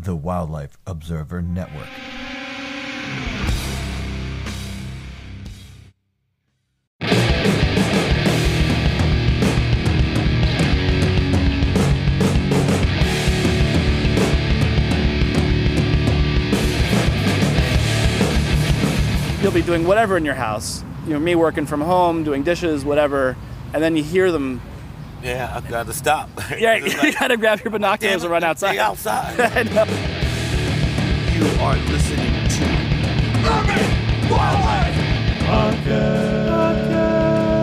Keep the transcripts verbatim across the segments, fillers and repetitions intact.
the Wildlife Observer Network. You'll be doing whatever in your house. You know, me working from home, doing dishes, whatever, and then you hear them. Yeah, I've got to stop. Yeah, you like, gotta grab your binoculars and run outside. Stay outside. I know. You are listening to Urban Wildlife Podcast.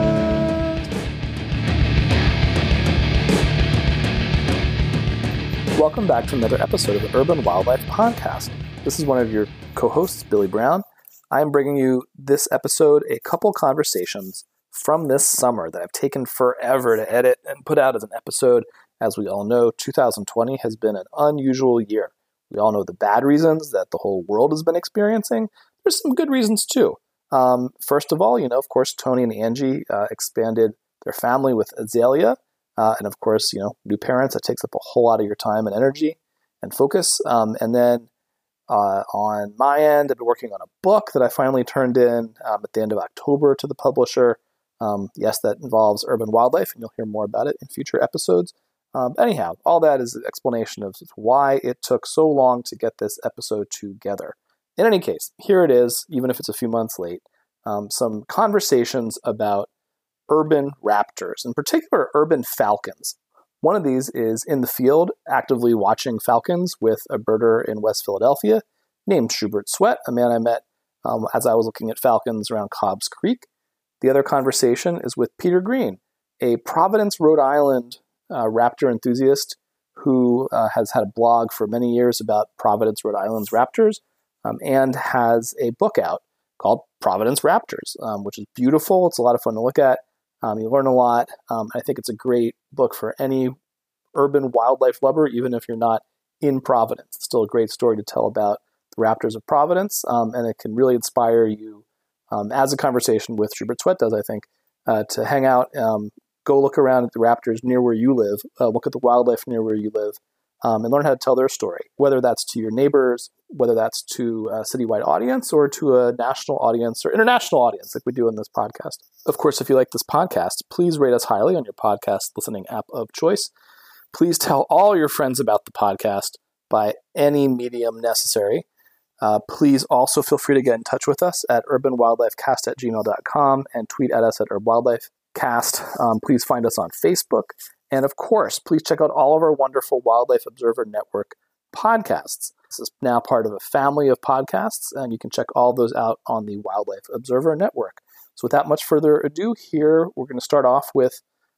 Welcome back to another episode of the Urban Wildlife Podcast. This is one of your co-hosts, Billy Brown. I'm bringing you this episode a couple conversations from this summer that have taken forever to edit and put out as an episode. As we all know, two thousand twenty has been an unusual year. We all know the bad reasons that the whole world has been experiencing. There's some good reasons too. Um, first of all, you know, of course, Tony and Angie uh, expanded their family with Azalea. Uh, and of course, you know, new parents, that takes up a whole lot of your time and energy and focus. Um, and then Uh, on my end, I've been working on a book that I finally turned in um, at the end of October to the publisher. Um, yes, that involves urban wildlife, and you'll hear more about it in future episodes. Um, anyhow, all that is an explanation of why it took so long to get this episode together. In any case, here it is, even if it's a few months late, um, some conversations about urban raptors, in particular urban falcons. One of these is in the field, actively watching falcons with a birder in West Philadelphia named Schubert Sweat, a man I met um, as I was looking at falcons around Cobbs Creek. The other conversation is with Peter Green, a Providence, Rhode Island uh, raptor enthusiast who uh, has had a blog for many years about Providence, Rhode Island's raptors, um, and has a book out called Providence Raptors, um, which is beautiful. It's a lot of fun to look at. Um, you learn a lot. Um, I think it's a great book for any urban wildlife lover, even if you're not in Providence. It's still a great story to tell about the raptors of Providence, um, and it can really inspire you, um, as a conversation with Schubert Sweat does, I think, uh, to hang out, um, go look around at the raptors near where you live, uh, look at the wildlife near where you live, um, and learn how to tell their story, whether that's to your neighbors, whether that's to a citywide audience or to a national audience or international audience like we do in this podcast. Of course, if you like this podcast, please rate us highly on your podcast listening app of choice. Please tell all your friends about the podcast by any medium necessary. Uh, please also feel free to get in touch with us at urban wildlife cast at gmail dot com and tweet at us at urban wildlife cast. Um, please find us on Facebook. And of course, please check out all of our wonderful Wildlife Observer Network podcasts. This is now part of a family of podcasts, and you can check all those out on the Wildlife Observer Network. So without much further ado, here we're going to start off with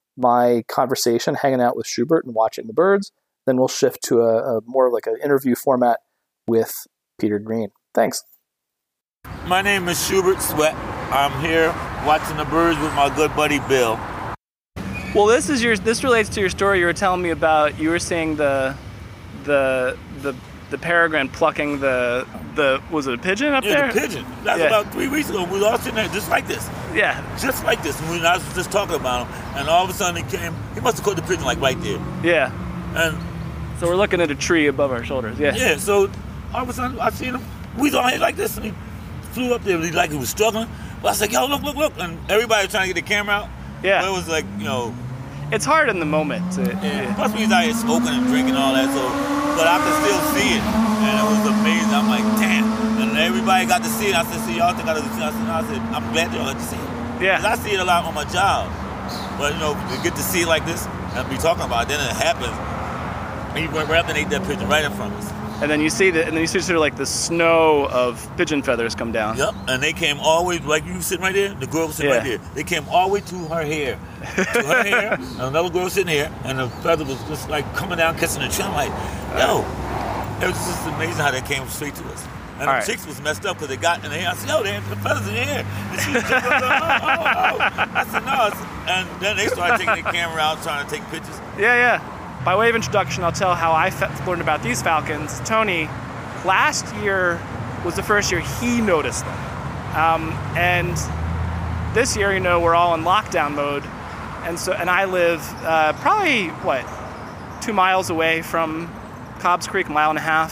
my conversation, hanging out with Schubert and watching the birds. Then we'll shift to a, a more like an interview format with Peter Green. Thanks. My name is Schubert Sweat. I'm here watching the birds with my good buddy Bill. Well, this is your. This relates to your story you were telling me about. You were seeing the, the, the, the peregrine plucking the, the. Was it a pigeon up yeah, there? Yeah, the pigeon. That's yeah. about three weeks ago. We were all sitting there just like this. Yeah. Just like this. And I was just talking about him, and all of a sudden he came. He must have caught the pigeon like right there. Yeah. And so we're looking at a tree above our shoulders. Yeah. Yeah. So all of a sudden I seen him. We was all here like this, and he flew up there. He like he was struggling. But I was like, yo, look, look, look, and everybody was trying to get the camera out. Yeah. But it was like, you know. It's hard in the moment. To, yeah. yeah. Plus we was out here smoking and drinking and all that, so, but I could still see it, and it was amazing. I'm like, damn. And everybody got to see it. I said, see, y'all think I got to see it? I said, no. I said, I'm glad y'all got to see it. Yeah. Because I see it a lot on my job. But, you know, to get to see it like this and be talking about it, then it happens. He went right up and ate that pigeon right in front of us. And then you see the, and then you see sort of like the snow of pigeon feathers come down. Yep, and they came all the way, like you sitting right there, the girl was sitting yeah. right there. They came all the way to her hair. To her hair, and another girl sitting here, and the feather was just like coming down, kissing the tree. I'm like, yo, it was just amazing how they came straight to us. And all the right. chicks was messed up because they got in the hair. I said, yo, they had the feathers in the hair. And she was just like, oh, oh, oh. I said, no. And then they started taking the camera out, trying to take pictures. Yeah, yeah. By way of introduction, I'll tell how I fe- learned about these falcons. Tony, last year was the first year he noticed them. Um, and this year, you know, we're all in lockdown mode. And so, and I live uh, probably, what, two miles away from Cobbs Creek, a mile and a half.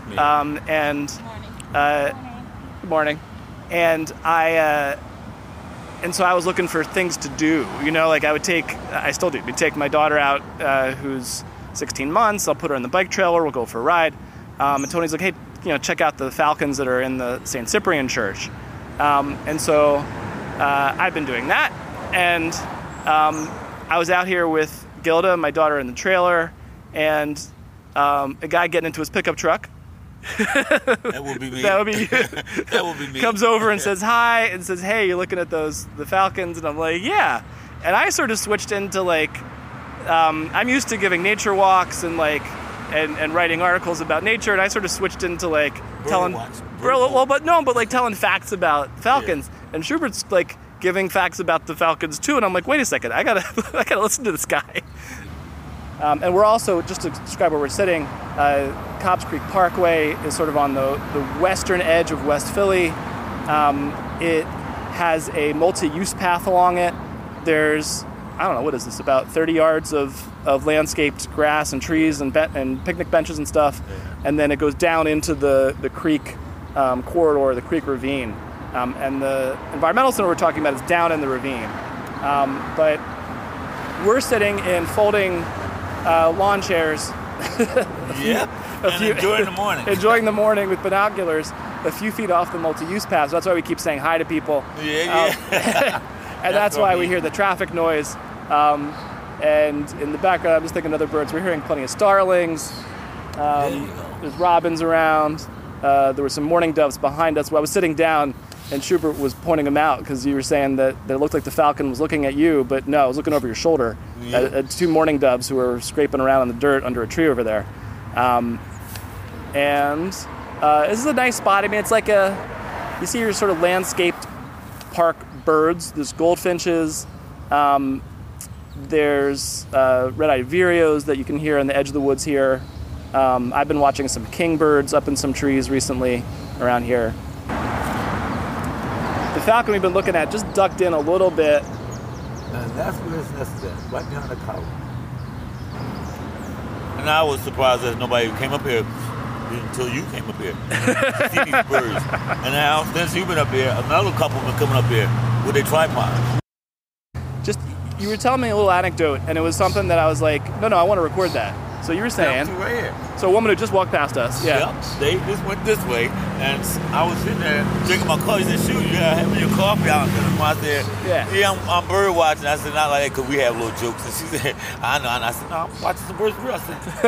Yeah. Um, and uh, good morning. And I uh, and so I was looking for things to do. You know, like I would take, I still do. We'd take my daughter out, uh, who's sixteen months. I'll put her in the bike trailer. We'll go for a ride. Um, and Tony's like, hey, you know, check out the falcons that are in the Saint Cyprian Church. Um, and so uh, I've been doing that. And um, I was out here with Gilda, my daughter, in the trailer, and um, a guy getting into his pickup truck. That would be me. That would be That would be me. Comes over and says hi and says, hey, you're looking at those, the falcons? And I'm like, yeah. And I sort of switched into like, um, I'm used to giving nature walks and like, and, and writing articles about nature. And I sort of switched into like Bird telling, watch. well, well, but no, but like telling facts about falcons. Yeah. And Schubert's like giving facts about the falcons too. And I'm like, wait a second, I gotta, I gotta listen to this guy. Um, and we're also, just to describe where we're sitting, uh, Cobbs Creek Parkway is sort of on the, the western edge of West Philly. Um, it has a multi-use path along it. There's, I don't know, what is this, about thirty yards of, of landscaped grass and trees and, be- and picnic benches and stuff. Yeah. And then it goes down into the, the creek um, corridor, the creek ravine. Um, and the environmental center we're talking about is down in the ravine. Um, but we're sitting in folding Uh, lawn chairs. Yep. a and few, enjoying the morning. enjoying the morning with binoculars, a few feet off the multi-use path. So that's why we keep saying hi to people. Yeah, Um, yeah. and that's why we hear the traffic noise. Um, and in the background, I'm just thinking other birds. We're hearing plenty of starlings. Um, There you go. There's robins around. Uh, there were some mourning doves behind us. Well, I was sitting down, and Schubert was pointing them out because you were saying that, that it looked like the falcon was looking at you, but no, it was looking over your shoulder. Yeah. At, at two mourning doves who were scraping around in the dirt under a tree over there. Um, and uh, this is a nice spot. I mean, it's like a, you see your sort of landscaped park birds. There's goldfinches. Um, there's uh, red-eyed vireos that you can hear on the edge of the woods here. Um, I've been watching some kingbirds up in some trees recently around here. The falcon we've been looking at just ducked in a little bit. And that's where it's nested at, right behind the collar. And I was surprised that nobody came up here until you came up here to see these birds. And now, since you've been up here, another couple been coming up here with their tripod. Just, you were telling me a little anecdote, and it was something that I was like, no, no, I want to record that. So you were saying, Right here. so a woman who just walked past us. Yeah. Yep, they just went this way, and I was sitting there drinking my coffee. She said, shoot, you gotta have your coffee out. And I said, Yeah. yeah, I'm, I'm bird watching. I said, not like that, because we have little jokes. And she said, I know. And I said, no, I'm watching some birds for us.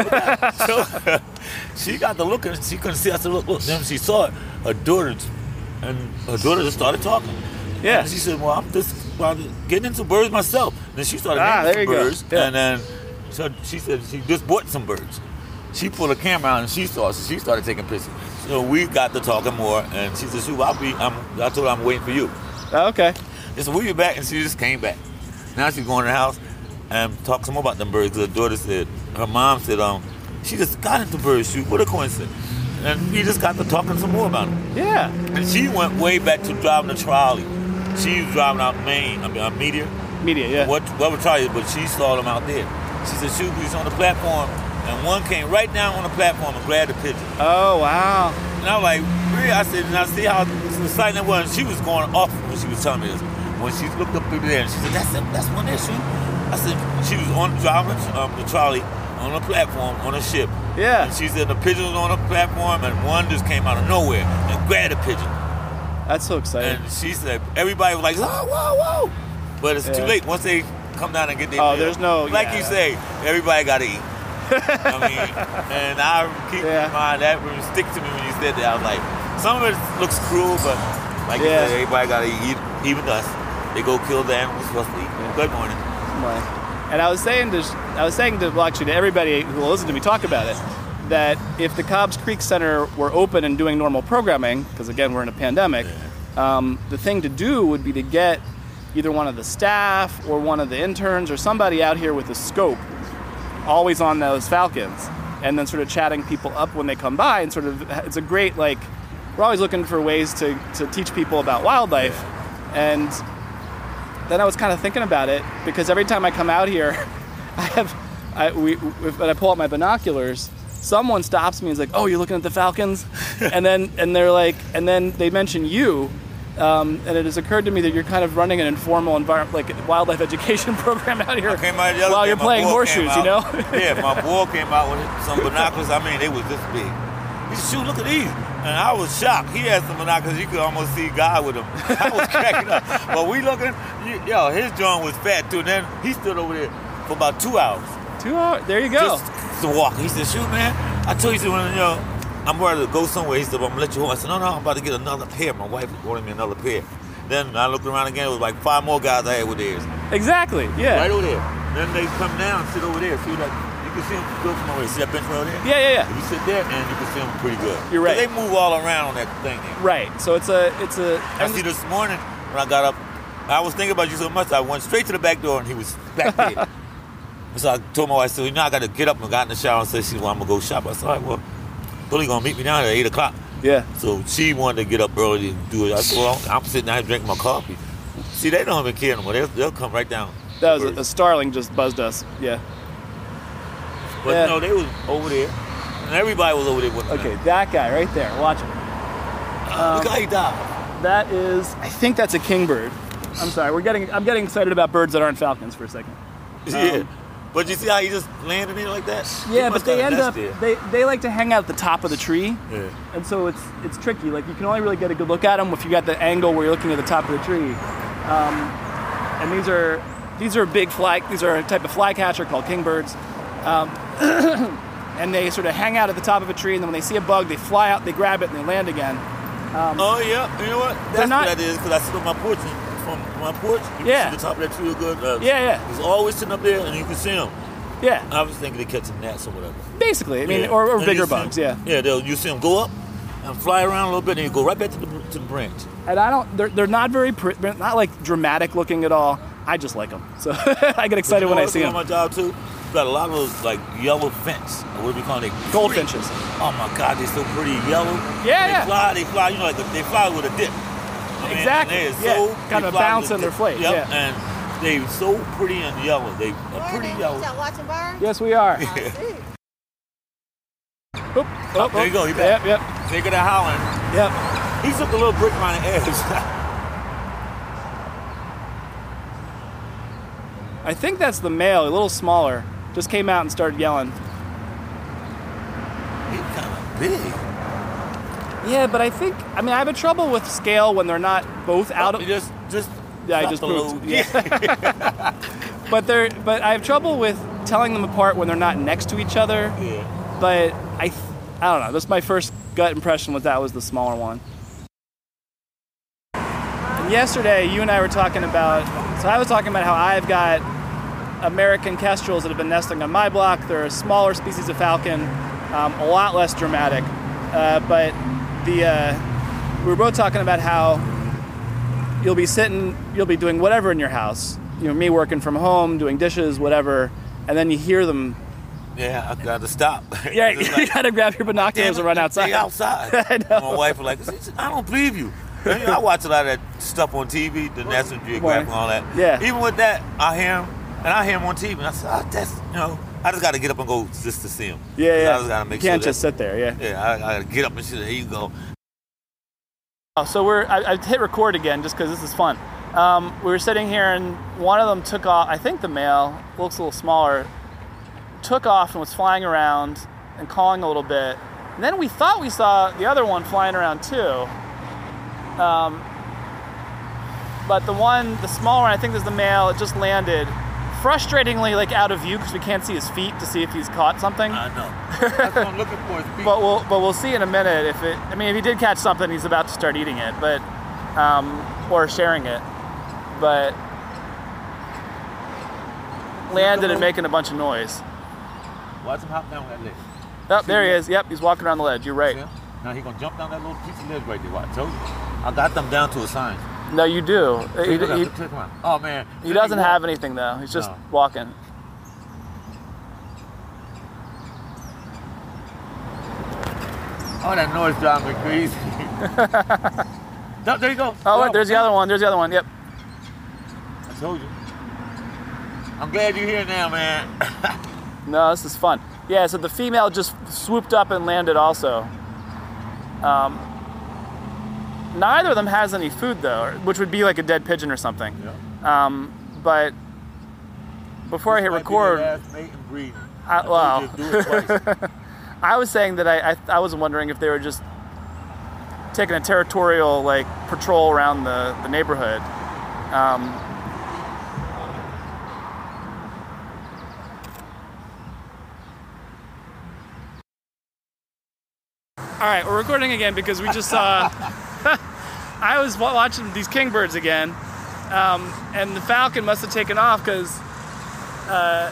So she got the look, and she couldn't see. I said, look, look. Then she saw it. Her daughter, and her daughter just started talking. Yeah. And she said, well, I'm just, well, I'm just getting into birds myself. Then she started Ah, naming there some you go. birds. Yeah. And then so she said she just bought some birds. She pulled a camera out and she saw it, so she started taking pictures. So we got to talking more, and she said, "Shoot, I'll be." I'm, I told her I'm waiting for you. Oh, okay. And so we were back, and she just came back. Now she's going to the house and talk some more about them birds. Cause her daughter said, her mom said, um, she just got into birds. Shoot, what a coincidence! And we just got to talking some more about them. Yeah. And she went way back to driving a trolley. She was driving out Maine, I mean, uh, Meteor. Media, yeah. What what would trolley, but she saw them out there. She said, "Shoot, we was on the platform." And one came right down on the platform and grabbed the pigeon. Oh, wow. And I was like, really? I said, and I see how exciting it was. She was going off when she was telling me this. When she looked up through there, and she said, that's it, that's one there, shoot. I said, she was on driving um, the trolley on a platform on a ship. Yeah. And she said the pigeon was on a platform, and one just came out of nowhere and grabbed the pigeon. That's so exciting. And she said, everybody was like, whoa, whoa, whoa. But it's Yeah. too late. Once they come down and get their Oh, meal, there's no- like yeah. you say, everybody got to eat. I mean, and I keep Yeah. in mind that would stick to me when you said that. I was like, some of it looks cruel, but like you Yeah. said, everybody got to eat, even us. They go kill the animals for us to eat. Good morning. Right. And I was saying to, I was saying to, well, actually to everybody who will listen to me talk about it, that if the Cobbs Creek Center were open and doing normal programming, because again we're in a pandemic, um, the thing to do would be to get either one of the staff or one of the interns or somebody out here with a scope, always on those falcons, and then sort of chatting people up when they come by, and sort of, it's a great, like, we're always looking for ways to, to teach people about wildlife. And then I was kind of thinking about it, because every time I come out here, I have, I, we, when I pull out my binoculars, someone stops me and is like, "Oh, you're looking at the falcons?" and then and they're like, and then they mention you. Um, and it has occurred to me that you're kind of running an informal environment, like wildlife education program out here came out the other while day, you're my playing boy horseshoes, came you know? out. Yeah, my boy came out with some binoculars. I mean, they was this big. He said, "Shoot, look at these." And I was shocked. He had some binoculars. You could almost see God with them. I was cracking up. But we looking, yo, his joint was fat too. And then he stood over there for about two hours. Two hours? There you go. Just to walk. He said, "Shoot, man. I told you, when, you know, I'm ready to go somewhere." He said, "I'm going to let you hold." I said, "No, no, I'm about to get another pair." My wife ordered me another pair. Then I looked around again. It was like five more guys I had with theirs. Exactly, yeah. Right over there. Then they come down and sit over there. See that? You can see them good from over there. See that bench right over there? Yeah, yeah, yeah. If you sit there, and you can see them pretty good. You're right. They move all around on that thing there. Right. So it's a, it's a. I see this morning when I got up, I was thinking about you so much. I went straight to the back door, and he was back there. So I told my wife, I said, "You know, I got to get up and got in the shower and said, she, well, I'm gonna go shop." I said, "All right, well, Billy gonna meet me down at eight o'clock." Yeah. So she wanted to get up early and do it. I said, "Well, I'm sitting down here drinking my coffee." See, they don't even care anymore. They'll, they'll come right down. That was a, a starling just buzzed us. Yeah. But yeah. no, they was over there, and everybody was over there with them. Okay, that guy right there. Watch him. Uh, look how he died. That is, I think that's a kingbird. I'm sorry, we're getting. I'm getting excited about birds that aren't falcons for a second. Yeah. Um, But you see how he just landed in like that? Yeah, He but must they have end a up. nest there. They they like to hang out at the top of the tree. Yeah. And so it's it's tricky. Like you can only really get a good look at them if you got the angle where you're looking at the top of the tree. Um, and these are these are big fly. These are a type of flycatcher called kingbirds. Um, and they sort of hang out at the top of a tree, and then when they see a bug, they fly out, they grab it, and they land again. Um, Oh yeah, you know what? That's not- what that is. Because I sit on my porch, and from my porch, you Yeah. can see the top of that tree real good. Uh, Yeah, yeah. He's always sitting up there, and you can see him. yeah, I was thinking they catch some gnats or whatever. basically. I mean, Yeah. or, or And bigger you see bugs. him- Yeah. Yeah, they'll you see them go up and fly around a little bit, and you go right back to the to the branch. And I don't. They're they're not very. Pr- they're not like dramatic looking at all. I just like them. So I get excited You know when I what see on them. my job too. We got a lot of those like yellow finch. Or what do we call them? They Goldfinches. Oh my God, they're so pretty yellow. Yeah, they yeah. fly. They fly. You know, like they fly with a dip. I mean, Exactly, and they're yeah. So, Kind they of fly bounce with a in their dip. flight, Yep. yeah. And they so pretty and yellow. They are pretty yellow. Y'all watching birds? Yes, we are. I see. Oop, Oh, oop, there you oop. go. He back. Yep, yep, They get a howling. yep. He took a little brick around the edge. I think that's the male, a little smaller. Just came out and started yelling. He's kind of big. Yeah, but I think I mean I have a trouble with scale when they're not both out of. He just, just. Yeah, I drop just the proved. load. Yeah. But they're but I have trouble with telling them apart when they're not next to each other. Yeah. But I th- I don't know. That's my first gut impression was that was the smaller one. And yesterday, you and I were talking about. So I was talking about how I've got American kestrels that have been nesting on my block. They're a smaller species of falcon, um, a lot less dramatic. Uh, but the uh, we were both talking about how you'll be sitting, you'll be doing whatever in your house. You know, me working from home, doing dishes, whatever, and then you hear them. Yeah, I got to stop. Yeah, It's you like, gotta grab your binoculars damn and run it, outside. They outside. I know. My wife was like, I don't believe you. And, you know, I watch a lot of that stuff on T V, the National Geographic and all that. Yeah. Even with that, I hear him, and I hear him on T V, and I said, oh, that's, you know, I just got to get up and go just to see him. Yeah, yeah. I just got to make you can't sure just that, sit there, yeah. Yeah, I, I got to get up and say, here you go. Oh, so we're I, I hit record again just because this is fun. Um, we were sitting here and one of them took off. I think the male looks a little smaller. Took off and was flying around and calling a little bit. And then we thought we saw the other one flying around too. Um, but the one, the smaller one, I think is the male. It just landed, frustratingly like out of view because we can't see his feet to see if he's caught something. I know. That's what I'm looking for. Is feet. But we'll but we'll see in a minute if it. I mean, if he did catch something, he's about to start eating it, but um, or sharing it. But landed and making a bunch of noise. Watch him hop down that ledge. Oh, there he is. Yep, he's walking around the ledge. You're right. See him? Now he's going to jump down that little piece of ledge right there. Watch. I told you. I got them down to a sign. No, you do. See, He, look at he, him. Check him out. Oh, man. he doesn't have anything though. He's just No. walking. Oh, that noise drives me crazy. No, there you go. Oh, Go. wait, there's the other one. There's the other one. Yep. I told you. I'm glad you're here now, man. No, this is fun. Yeah, so the female just swooped up and landed also. Um, neither of them has any food though, which would be like a dead pigeon or something. Yeah. Um, but before This I hit might be record, their last mate and breeding. I, I told well, you to do it twice. I was saying that I, I I was wondering if they were just taking a territorial like patrol around the the neighborhood. Um, all right, we're recording again because we just saw. I was wa- watching these kingbirds again, um, and the falcon must have taken off because. Uh,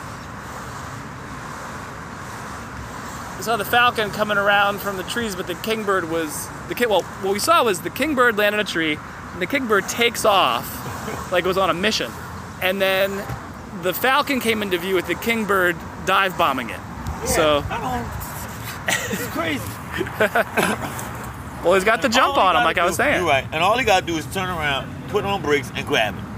We saw the falcon coming around from the trees, but the kingbird was the king. Well, what we saw was the kingbird land on a tree, and the kingbird takes off like it was on a mission, and then the falcon came into view with the kingbird dive bombing it. Yeah, So I don't. It's crazy. well, he's got the jump All he on him, gotta like I was do- saying. You're right, and all he got to do is turn around, put on brakes, and grab it.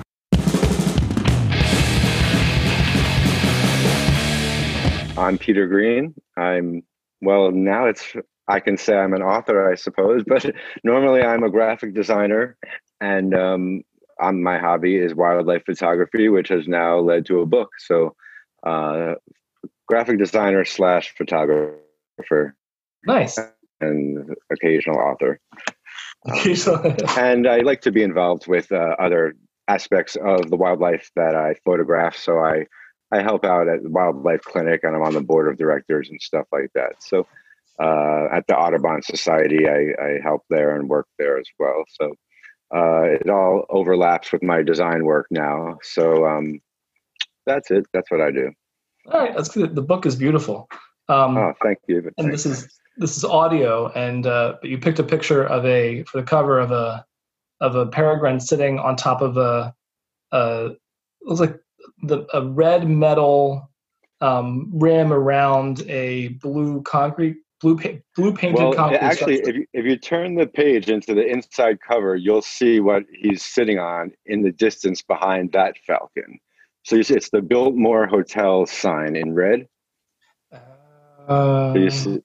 I'm Peter Green. I'm, well, now it's, I can say I'm an author, I suppose, but normally I'm a graphic designer, and um, I'm, my hobby is wildlife photography, which has now led to a book. So uh, graphic designer slash photographer Nice. and occasional author. Okay, so And I like to be involved with uh, other aspects of the wildlife that I photograph. So I, I help out at the wildlife clinic, and I'm on the board of directors and stuff like that. So uh, at the Audubon Society, I, I help there and work there as well. So uh, it all overlaps with my design work now. So um, that's it. That's what I do. all right, that's good. The book is beautiful. Um, Oh, thank you. and Thanks. this is this is audio, and uh, but you picked a picture of a for the cover of a of a peregrine sitting on top of a, a it looks like the a red metal um, rim around a blue concrete blue pa- blue painted Well, concrete actually, structure. if you, if you turn the page into the inside cover, you'll see what he's sitting on in the distance behind that falcon. So you see, it's the Biltmore Hotel sign in red. Uh, So you see,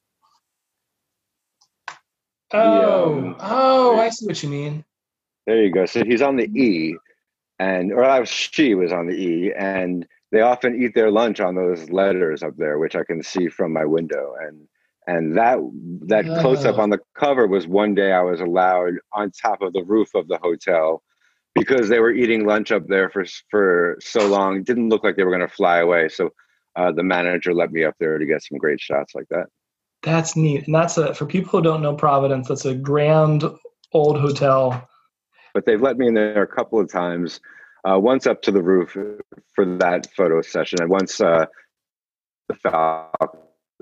oh, um, oh, I see what you mean. there you go. So he's on the E, and or I was, she was on the E, and they often eat their lunch on those letters up there, which I can see from my window. And and that that Oh. close up on the cover was one day I was allowed on top of the roof of the hotel because they were eating lunch up there for for so long. It didn't look like they were going to fly away. So uh, the manager let me up there to get some great shots like that. That's neat. And that's a, for people who don't know Providence, that's a grand old hotel. But they've let me in there a couple of times. Uh, once up to the roof for that photo session, and once uh, the falcon,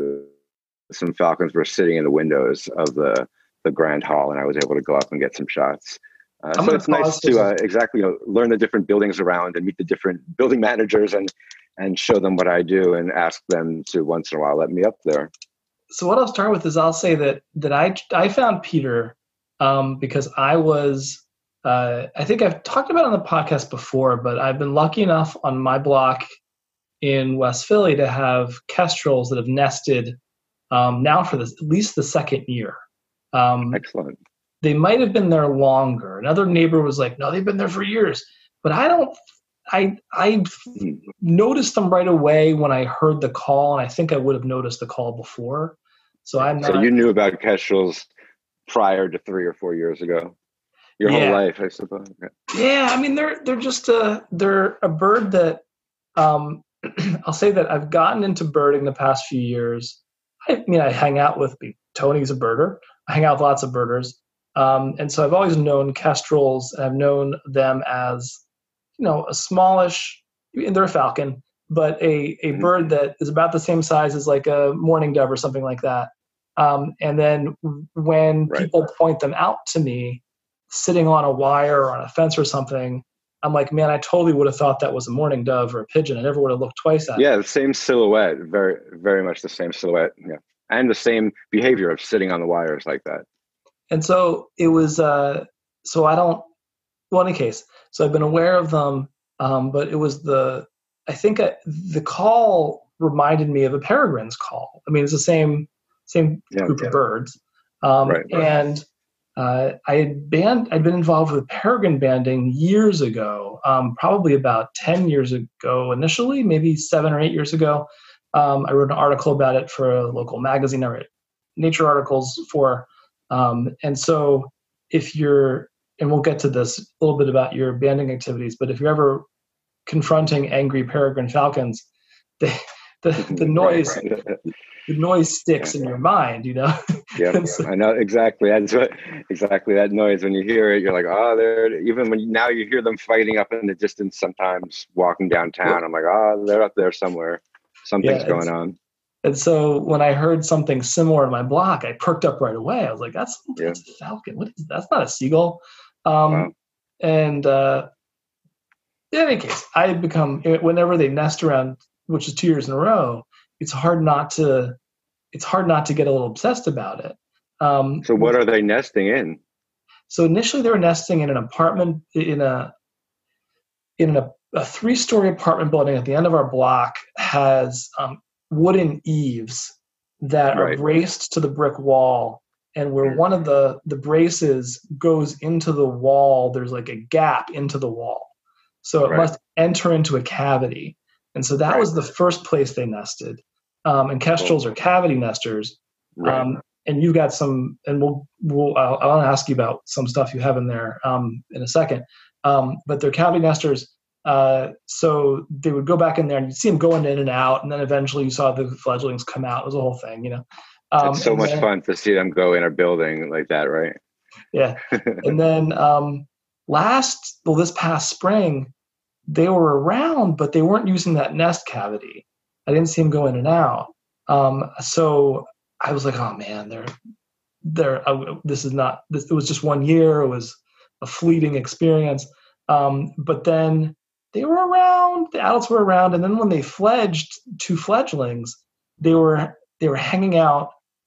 some falcons were sitting in the windows of the the grand hall, and I was able to go up and get some shots. Uh, I'm so gonna it's nice pause to for- uh, exactly you know, learn the different buildings around and meet the different building managers and and show them what I do and ask them to once in a while let me up there. So what I'll start with is I'll say that that I I found Peter um, because I was uh, I think I've talked about it on the podcast before, but I've been lucky enough on my block in West Philly to have kestrels that have nested um, now for this at least the second year. Um, Excellent. they might have been there longer. Another neighbor was like, "No, they've been there for years," but I don't. I I Hmm. noticed them right away when I heard the call, and I think I would have noticed the call before. So I'm not. So you knew about kestrels prior to three or four years ago, your Yeah. whole life, I suppose. Okay. Yeah, I mean they're they're just a they're a bird that um, I'll say that I've gotten into birding the past few years. I mean I hang out with Tony's a birder. I hang out with lots of birders, um, and so I've always known kestrels. And I've known them as you know a smallish. They're a falcon, but a a Mhm. bird that is about the same size as like a mourning dove or something like that. Um, and then when Right. people point them out to me, sitting on a wire or on a fence or something, I'm like, man, I totally would have thought that was a mourning dove or a pigeon. I never would have looked twice at it. Yeah, the same silhouette, very, very much the same silhouette. Yeah, and the same behavior of sitting on the wires like that. And so it was, uh, so I don't, well, in any case, so I've been aware of them, um, but it was the, I think I, the call reminded me of a peregrine's call. I mean, it's the same same Yeah, group yeah. of birds. Um, Right, right. And uh, I had band, I'd been involved with peregrine banding years ago, um, probably about ten years ago initially, maybe seven or eight years ago. Um, I wrote an article about it for a local magazine I write nature articles for. Um, and so if you're, and we'll get to this a little bit about your banding activities, but if you're ever confronting angry peregrine falcons, they, the, the noise, Right, right. the noise sticks in your mind, you know? Yeah, And so- I know exactly. That's what exactly that noise. When you hear it, you're like, oh, there. Even when you, now you hear them fighting up in the distance. Sometimes walking downtown, I'm like, oh, they're up there somewhere. Something's Yeah, going it's- on. And so when I heard something similar in my block, I perked up right away. I was like, that's, Yeah. that's a falcon. What is, that's not a seagull. Um, Wow. And uh, in any case, I had become, whenever they nest around, which is two years in a row, it's hard not to, it's hard not to get a little obsessed about it. Um, So what are they nesting in? So initially they were nesting in an apartment, in a, in a, a three-story apartment building at the end of our block has um, wooden eaves that are Right. braced to the brick wall, and where Mm. one of the the braces goes into the wall, there's like a gap into the wall, so it Right. must enter into a cavity. And so that Right. was the first place they nested. Um, and kestrels are cavity nesters. Right. Um, and you've got some, and we'll we'll I'll, I want to ask you about some stuff you have in there um, in a second. Um, but they're cavity nesters. Uh, so they would go back in there and you'd see them going in and out. And then eventually you saw the fledglings come out. It was a whole thing, you know? Um, it's so and much then- fun to see them go in a building like that, right? Yeah. And then um, last, well, this past spring, they were around, but they weren't using that nest cavity. I didn't see them go in and out. Um, so I was like, oh man, they're, they're, uh, this is not, this, it was just one year. It was a fleeting experience. Um, but then they were around, the adults were around. And then when they fledged two fledglings, they were, they were hanging out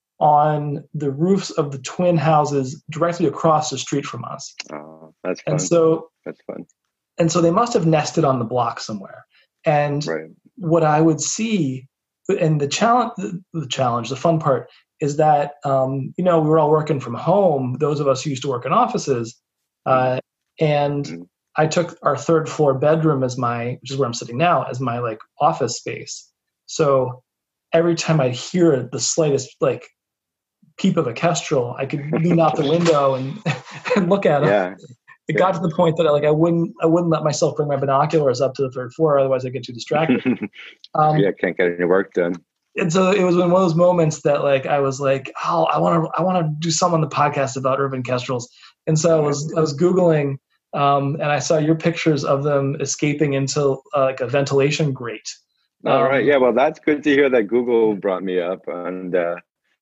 on the roofs of the twin houses directly across the street from us. Oh, that's fun. And so, that's fun. and so they must have nested on the block somewhere. And Right. what I would see, and the challenge, the challenge, the fun part is that, um, you know, we were all working from home, those of us who used to work in offices. Uh, and Mm-hmm. I took our third floor bedroom as my, which is where I'm sitting now, as my like office space. So every time I'd hear the slightest like peep of a kestrel, I could lean out the window and, and look at it. Yeah. It Yeah. got to the point that I, like I wouldn't I wouldn't let myself bring my binoculars up to the third floor, otherwise I get too distracted. Um, Yeah, can't get any work done. And so it was one of those moments that like I was like, oh, I want to I want to do some on the podcast about urban kestrels. And so I was I was googling, um, and I saw your pictures of them escaping into uh, like a ventilation grate. All Um, right. Yeah. Well, that's good to hear that Google brought me up. And uh,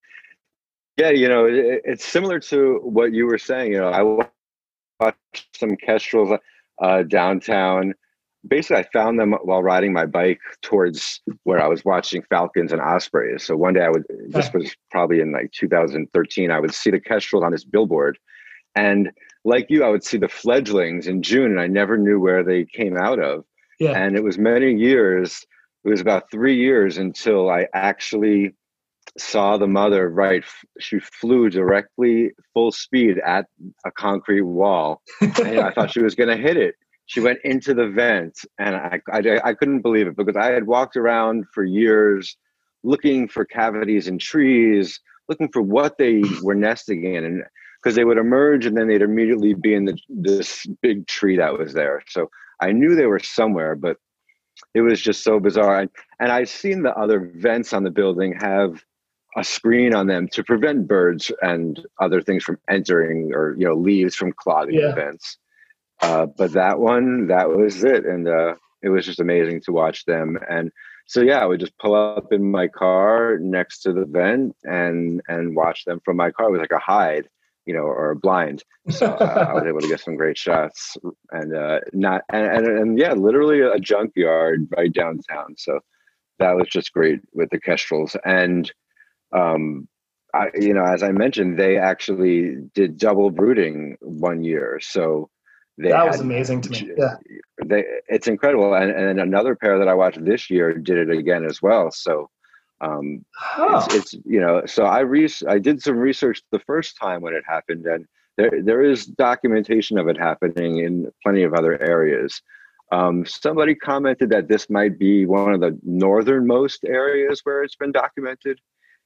yeah, you know, it, it's similar to what you were saying. You know, I watched some kestrels uh, downtown. Basically, I found them while riding my bike towards where I was watching falcons and ospreys. So one day I would, this was probably in like two thousand thirteen, I would see the kestrels on this billboard. And like you, I would see the fledglings in June, and I never knew where they came out of. Yeah. And it was many years, it was about three years until I actually saw the mother, right? She flew directly full speed at a concrete wall. And I thought she was going to hit it. She went into the vent, and I, I, I couldn't believe it because I had walked around for years looking for cavities in trees, looking for what they were nesting in. And because they would emerge and then they'd immediately be in the, this big tree that was there. So I knew they were somewhere, but it was just so bizarre. And, and I've seen the other vents on the building have a screen on them to prevent birds and other things from entering, or, you know, leaves from clogging Yeah. the vents. Uh, but that one, that was it. And uh, it was just amazing to watch them. And so, yeah, I would just pull up in my car next to the vent and, and watch them from my car. It was like a hide, you know, or a blind. So uh, I was able to get some great shots, and uh, not, and, and, and yeah, literally a junkyard right downtown. So that was just great with the kestrels. And, um, I, you know, as I mentioned, they actually did double brooding one year. So They that was had, amazing to me. Yeah. They, it's incredible. And, and another pair that I watched this year did it again as well. So um, Oh. it's, it's, you know, so I re- I did some research the first time when it happened, and there there is documentation of it happening in plenty of other areas. Um, somebody commented that this might be one of the northernmost areas where it's been documented.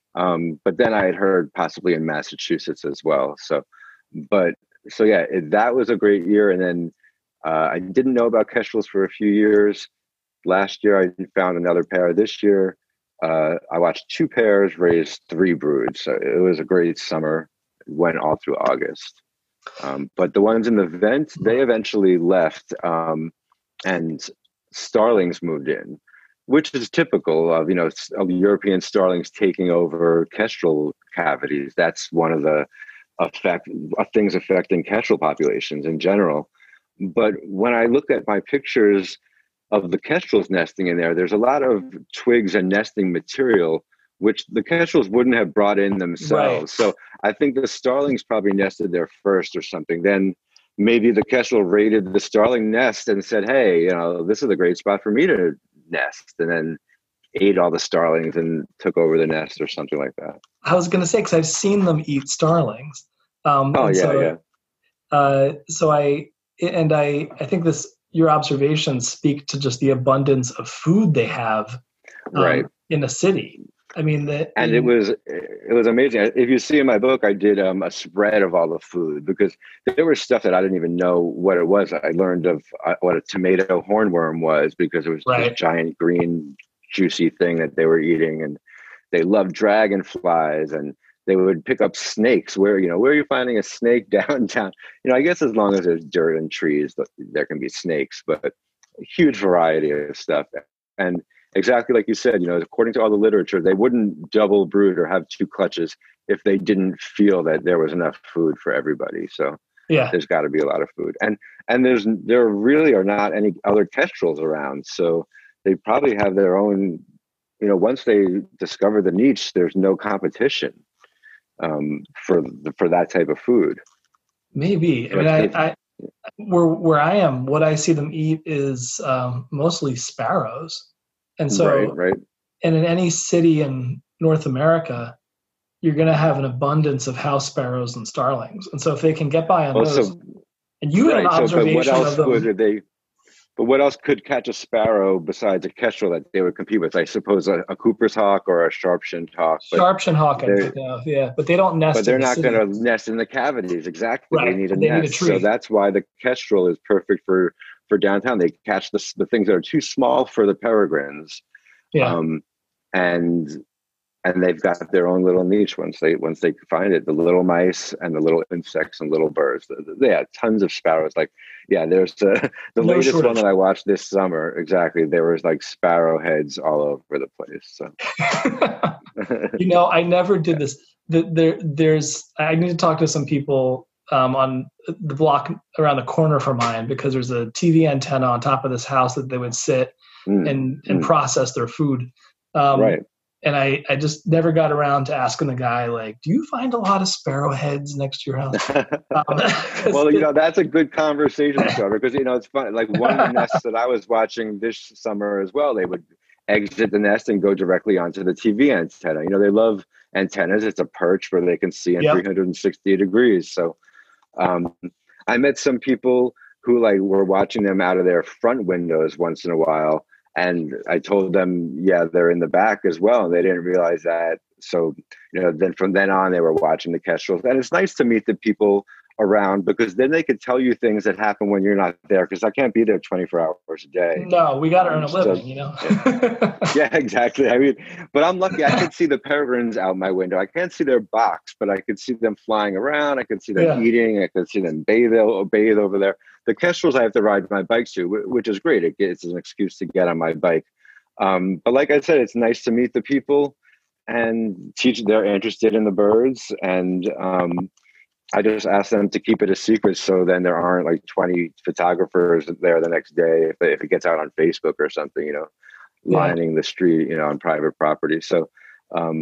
Um, but then I had heard possibly in Massachusetts as well. So, but so yeah, it, that was a great year. And then uh, I didn't know about kestrels for a few years. Last year, I found another pair. This year, uh, I watched two pairs raise three broods. So it was a great summer. It went all through August. Um, but the ones in the vent, they eventually left, um, and starlings moved in, which is typical of, you know, of European starlings taking over kestrel cavities. That's one of the effect of things affecting kestrel populations in general. But when I looked at my pictures of the kestrels nesting in there, there's a lot of twigs and nesting material, which the kestrels wouldn't have brought in themselves. Right. So I think the starlings probably nested there first or something. Then maybe the kestrel raided the starling nest and said, hey, you know, this is a great spot for me to nest, and then ate all the starlings and took over the nest or something like that. I was going to say, because I've seen them eat starlings. Um, oh, yeah, so, yeah. Uh, so I, and I, I think this, your observations speak to just the abundance of food they have um, right. in a city. I mean, the, and in, it was it was amazing. If you see in my book, I did um, a spread of all the food, because there was stuff that I didn't even know what it was. I learned of uh, what a tomato hornworm was, because it was right. this giant green juicy thing that they were eating. And they loved dragonflies, and they would pick up snakes. Where, you know, where are you finding a snake downtown? You know, I guess as long as there's dirt and trees, there can be snakes, but a huge variety of stuff. And exactly like you said, you know, according to all the literature, they wouldn't double brood or have two clutches if they didn't feel that there was enough food for everybody. So yeah, there's got to be a lot of food. And and there's there really are not any other kestrels around. So they probably have their own, you know, once they discover the niche, there's no competition um, for the, for that type of food. Maybe. I mean, I, I where where I am, what I see them eat is um, mostly sparrows. And so, right, right. and in any city in North America, you're going to have an abundance of house sparrows and starlings. And so if they can get by on well, those, so, and you right, had an observation so, but what else of them. Would they, but what else could catch a sparrow besides a kestrel that they would compete with? I suppose a, a Cooper's hawk or a sharp-shinned hawk. Sharp-shinned hawk, I think, yeah, yeah, but they don't nest. But they're in the not going to cities. nest in the cavities. Exactly, right. they need a they nest. Need a tree. So that's why the kestrel is perfect for for downtown. They catch the the things that are too small for the peregrines. Yeah. Um, and and they've got their own little niche once they once they find it. The little mice and the little insects and little birds. They had tons of sparrows. Like, yeah, there's uh, the no latest shortage. one that I watched this summer. Exactly, there was like sparrow heads all over the place. So, you know, I never did this. The, there, there's. I need to talk to some people um, on the block around the corner from mine, because there's a T V antenna on top of this house that they would sit mm, and and mm. process their food. Um, right. And I, I just never got around to asking the guy, like, do you find a lot of sparrow heads next to your house? um, well, you know, that's a good conversation starter, because, you know, it's fun. Like one of the nests that I was watching this summer as well, they would exit the nest and go directly onto the T V antenna. You know, they love antennas. It's a perch where they can see in yep. three hundred sixty degrees. So um, I met some people who like were watching them out of their front windows once in a while. And I told them, yeah, they're in the back as well. And they didn't realize that. So, you know, then from then on, they were watching the kestrels. And it's nice to meet the people around, because then they could tell you things that happen when you're not there, because I can't be there twenty-four hours a day. No, we got to earn a living, so, you know? yeah, exactly. I mean, but I'm lucky. I could see the peregrines out my window. I can't see their box, but I could see them flying around. I could see them yeah. eating. I could see them bathe, bathe over there. The kestrels I have to ride my bike to, which is great. It, it's an excuse to get on my bike. Um, but like I said, it's nice to meet the people and teach. They're interested in the birds. And um, I just ask them to keep it a secret, so then there aren't like twenty photographers there the next day if, they, if it gets out on Facebook or something, you know, lining yeah. the street, you know, on private property. So um,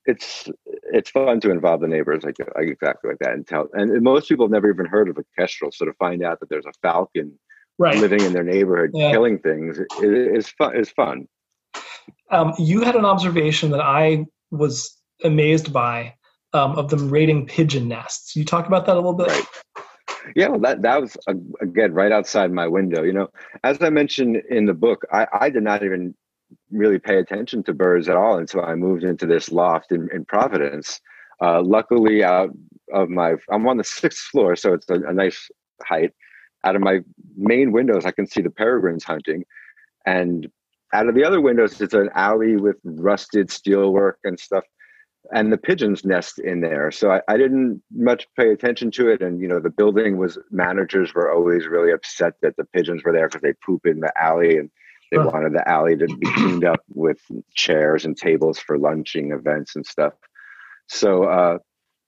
it's it's fun to involve the neighbors like, like exactly like that and tell. And most people have never even heard of a kestrel, so to find out that there's a falcon right. living in their neighborhood yeah. killing things is fun. Is fun. Um, you had an observation that I was amazed by um, of them raiding pigeon nests. You talk about that a little bit. Right. Yeah, well, that that was uh, again right outside my window. You know, as I mentioned in the book, I, I did not even really pay attention to birds at all until I moved into this loft in, in Providence. Uh, luckily, out of my, I'm on the sixth floor, so it's a, a nice height. Out of my main windows, I can see the peregrines hunting, and out of the other windows, it's an alley with rusted steelwork and stuff, and the pigeons nest in there. So I, I didn't much pay attention to it, and you know, the building was managers were always really upset that the pigeons were there because they poop in the alley and they Huh. wanted the alley to be cleaned up with chairs and tables for lunching events and stuff. So uh,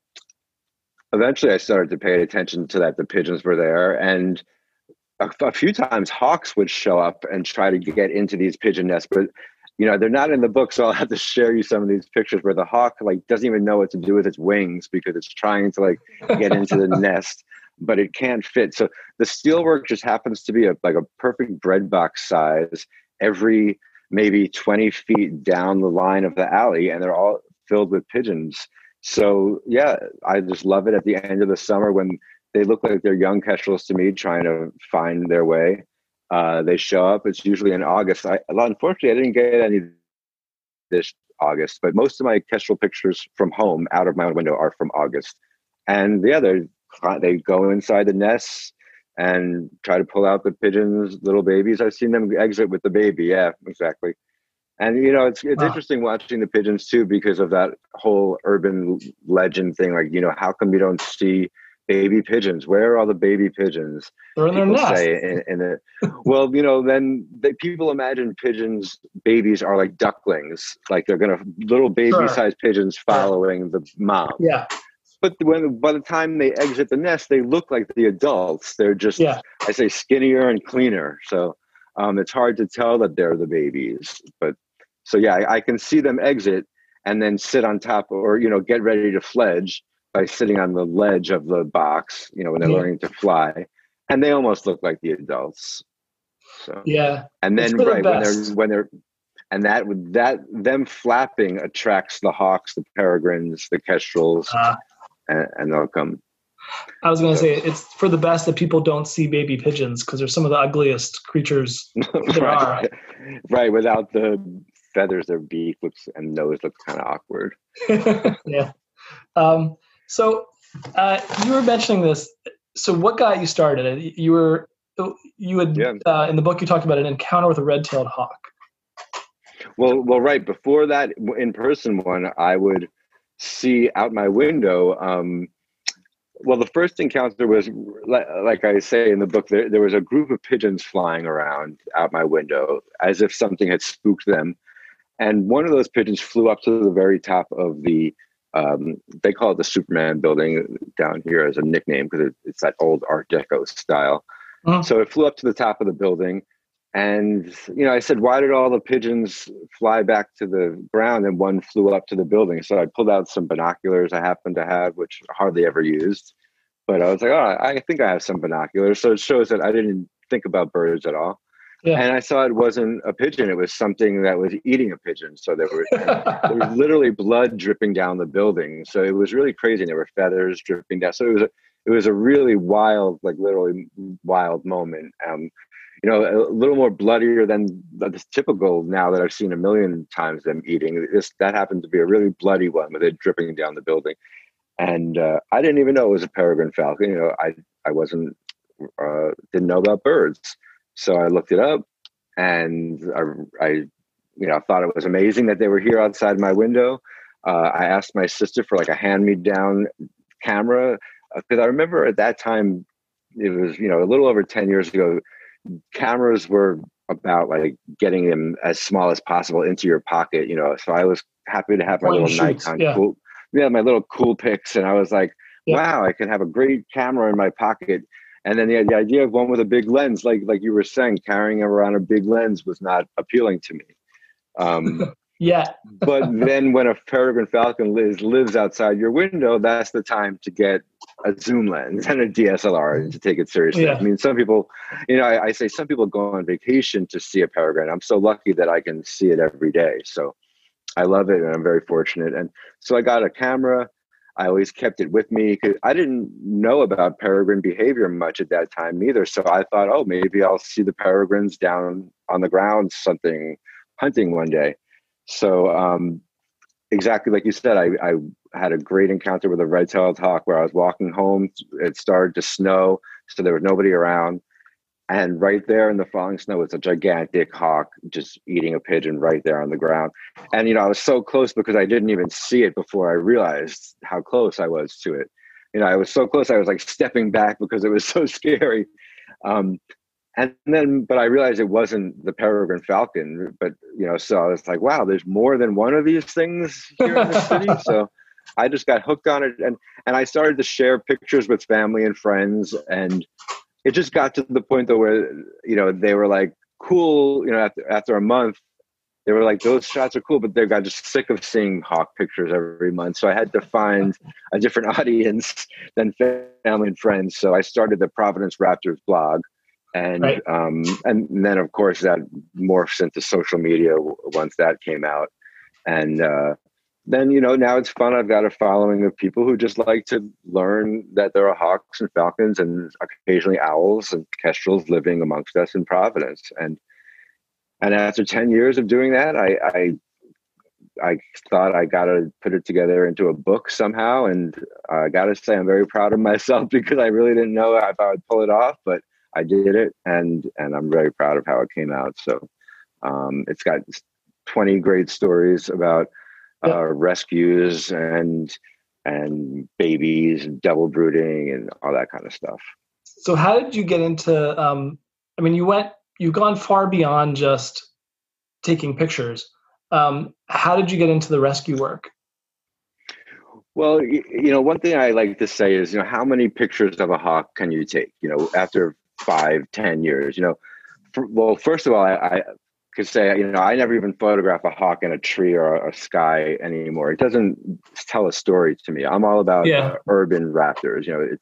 eventually I started to pay attention to that. The pigeons were there. And a, a few times hawks would show up and try to get into these pigeon nests. But, you know, they're not in the book. So I'll have to share you some of these pictures where the hawk like doesn't even know what to do with its wings because it's trying to like get into the nest, but it can't fit. So the steelwork just happens to be a, like a perfect bread box size every maybe twenty feet down the line of the alley, and they're all filled with pigeons. So yeah, I just love it at the end of the summer when they look like they're young kestrels to me trying to find their way. Uh, they show up. It's usually in August. I, unfortunately, I didn't get any this August, but most of my kestrel pictures from home out of my window are from August. And yeah, they they go inside the nests and try to pull out the pigeons, little babies. I've seen them exit with the baby. Yeah, exactly. And, you know, it's it's wow. interesting watching the pigeons, too, because of that whole urban legend thing. Like, you know, how come you don't see baby pigeons? Where are all the baby pigeons? They're in their nest. Say in, in the, well, you know, then they, people imagine pigeons, babies are like ducklings. Like they're going to, little baby-sized sure. pigeons following the mom. Yeah. But when by the time they exit the nest, they look like the adults. They're just, yeah. I say, skinnier and cleaner. So um, it's hard to tell that they're the babies. But so, yeah, I, I can see them exit and then sit on top or, you know, get ready to fledge by sitting on the ledge of the box, you know, when they're yeah. learning to fly. And they almost look like the adults. So yeah. And then right the when they're when they're and that would that them flapping attracts the hawks, the peregrines, the kestrels. Uh. And, and they'll come. I was going to so. say it's for the best that people don't see baby pigeons because they're some of the ugliest creatures there right. are. Right, without the feathers, their beak looks and nose looks kind of awkward. yeah. Um, so uh, you were mentioning this. So what got you started? You were you had yeah. uh, in the book you talked about an encounter with a red-tailed hawk. Well, well, right before that in-person one, I would see out my window. Um, well, the first encounter was, like I say in the book, there, there was a group of pigeons flying around out my window as if something had spooked them. And one of those pigeons flew up to the very top of the, um, they call it the Superman building down here as a nickname because it, it's that old Art Deco style. Mm-hmm. So it flew up to the top of the building. And, you know, I said, why did all the pigeons fly back to the ground and one flew up to the building? So I pulled out some binoculars I happen to have, which I hardly ever used. But I was like, oh, I think I have some binoculars. So it shows that I didn't think about birds at all. Yeah. And I saw it wasn't a pigeon. It was something that was eating a pigeon. So there, were, there was literally blood dripping down the building. So it was really crazy. There were feathers dripping down. So it was a, it was a really wild, like literally wild moment. Um, You know, a little more bloodier than the typical now that I've seen a million times them eating. This that happened to be a really bloody one with it dripping down the building, and uh, I didn't even know it was a peregrine falcon. You know, I I wasn't uh, didn't know about birds, so I looked it up, and I, I you know thought it was amazing that they were here outside my window. Uh, I asked my sister for like a hand-me-down camera because uh, I remember at that time it was you know a little over ten years ago. Cameras were about like getting them as small as possible into your pocket, you know. So I was happy to have my little shoots, Nikon, yeah. cool, yeah, my little cool pics, and I was like, yeah. wow, I can have a great camera in my pocket. And then the, the idea of one with a big lens, like like you were saying, carrying around a big lens was not appealing to me. Um, Yeah. But then when a peregrine falcon lives, lives outside your window, that's the time to get a zoom lens and a D S L R and to take it seriously. Yeah. I mean, some people, you know, I, I say some people go on vacation to see a peregrine. I'm so lucky that I can see it every day. So I love it and I'm very fortunate. And so I got a camera. I always kept it with me because I didn't know about peregrine behavior much at that time either. So I thought, oh, maybe I'll see the peregrines down on the ground, something hunting one day. So um, exactly like you said, I, I had a great encounter with a red-tailed hawk where I was walking home. It started to snow, so there was nobody around. And right there in the falling snow was a gigantic hawk just eating a pigeon right there on the ground. And, you know, I was so close because I didn't even see it before I realized how close I was to it. You know, I was so close, I was like stepping back because it was so scary. Um, and then, but I realized it wasn't the peregrine falcon, but, you know, so I was like, wow, there's more than one of these things here in the city. So I just got hooked on it. And, and I started to share pictures with family and friends, and it just got to the point though where, you know, they were like, cool, you know, after, after a month, they were like, those shots are cool, but they got just sick of seeing hawk pictures every month. So I had to find a different audience than family and friends. So I started the Providence Raptors blog. And, right. um, and then of course that morphs into social media once that came out. And, uh, then, you know, now it's fun. I've got a following of people who just like to learn that there are hawks and falcons and occasionally owls and kestrels living amongst us in Providence. And and after ten years of doing that, I I, I thought I got to put it together into a book somehow. And I got to say, I'm very proud of myself because I really didn't know if I would pull it off, but I did it. And, and I'm very proud of how it came out. So um, it's got twenty great stories about Uh, rescues and and babies and double brooding and all that kind of stuff. So how did you get into, um, I mean, you went, you've gone far beyond just taking pictures. Um, how did you get into the rescue work? Well, you, you know, one thing I like to say is, you know, how many pictures of a hawk can you take, you know, after five, ten years, you know? For, well, first of all, I, I could say, you know, I never even photograph a hawk in a tree or a, a sky anymore. It doesn't tell a story to me. I'm all about yeah. uh, urban raptors, you know, it's,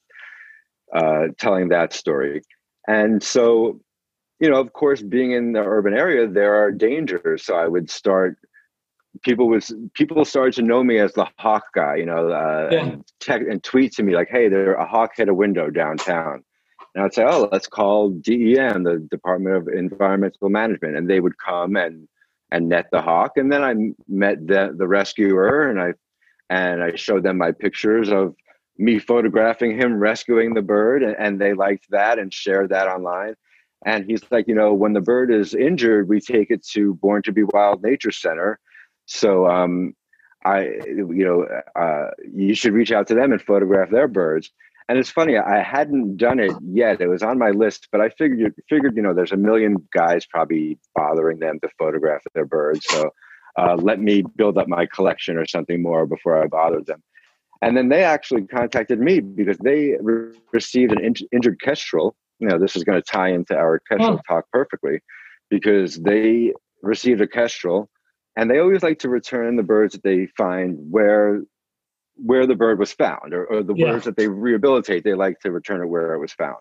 uh, telling that story. And so, you know, of course, being in the urban area, there are dangers. So I would start, people was people started to know me as the hawk guy, you know, uh, yeah. and, tech, and tweet to me like, hey, there a hawk hit a window downtown. And I'd say, oh, let's call D E M, the Department of Environmental Management. And they would come and and net the hawk. And then I met the, the rescuer, and I and I showed them my pictures of me photographing him rescuing the bird. And, and they liked that and shared that online. And he's like, you know, when the bird is injured, we take it to Born to Be Wild Nature Center. So um, I, you know, uh, you should reach out to them and photograph their birds. And it's funny, I hadn't done it yet. It was on my list, but I figured, figured, you know, there's a million guys probably bothering them to photograph their birds. So uh, let me build up my collection or something more before I bothered them. And then they actually contacted me because they re- received an in- injured kestrel. You know, this is going to tie into our kestrel oh. talk perfectly, because they received a kestrel, and they always like to return the birds that they find where where the bird was found, or, or the yeah. birds that they rehabilitate, they like to return it where it was found.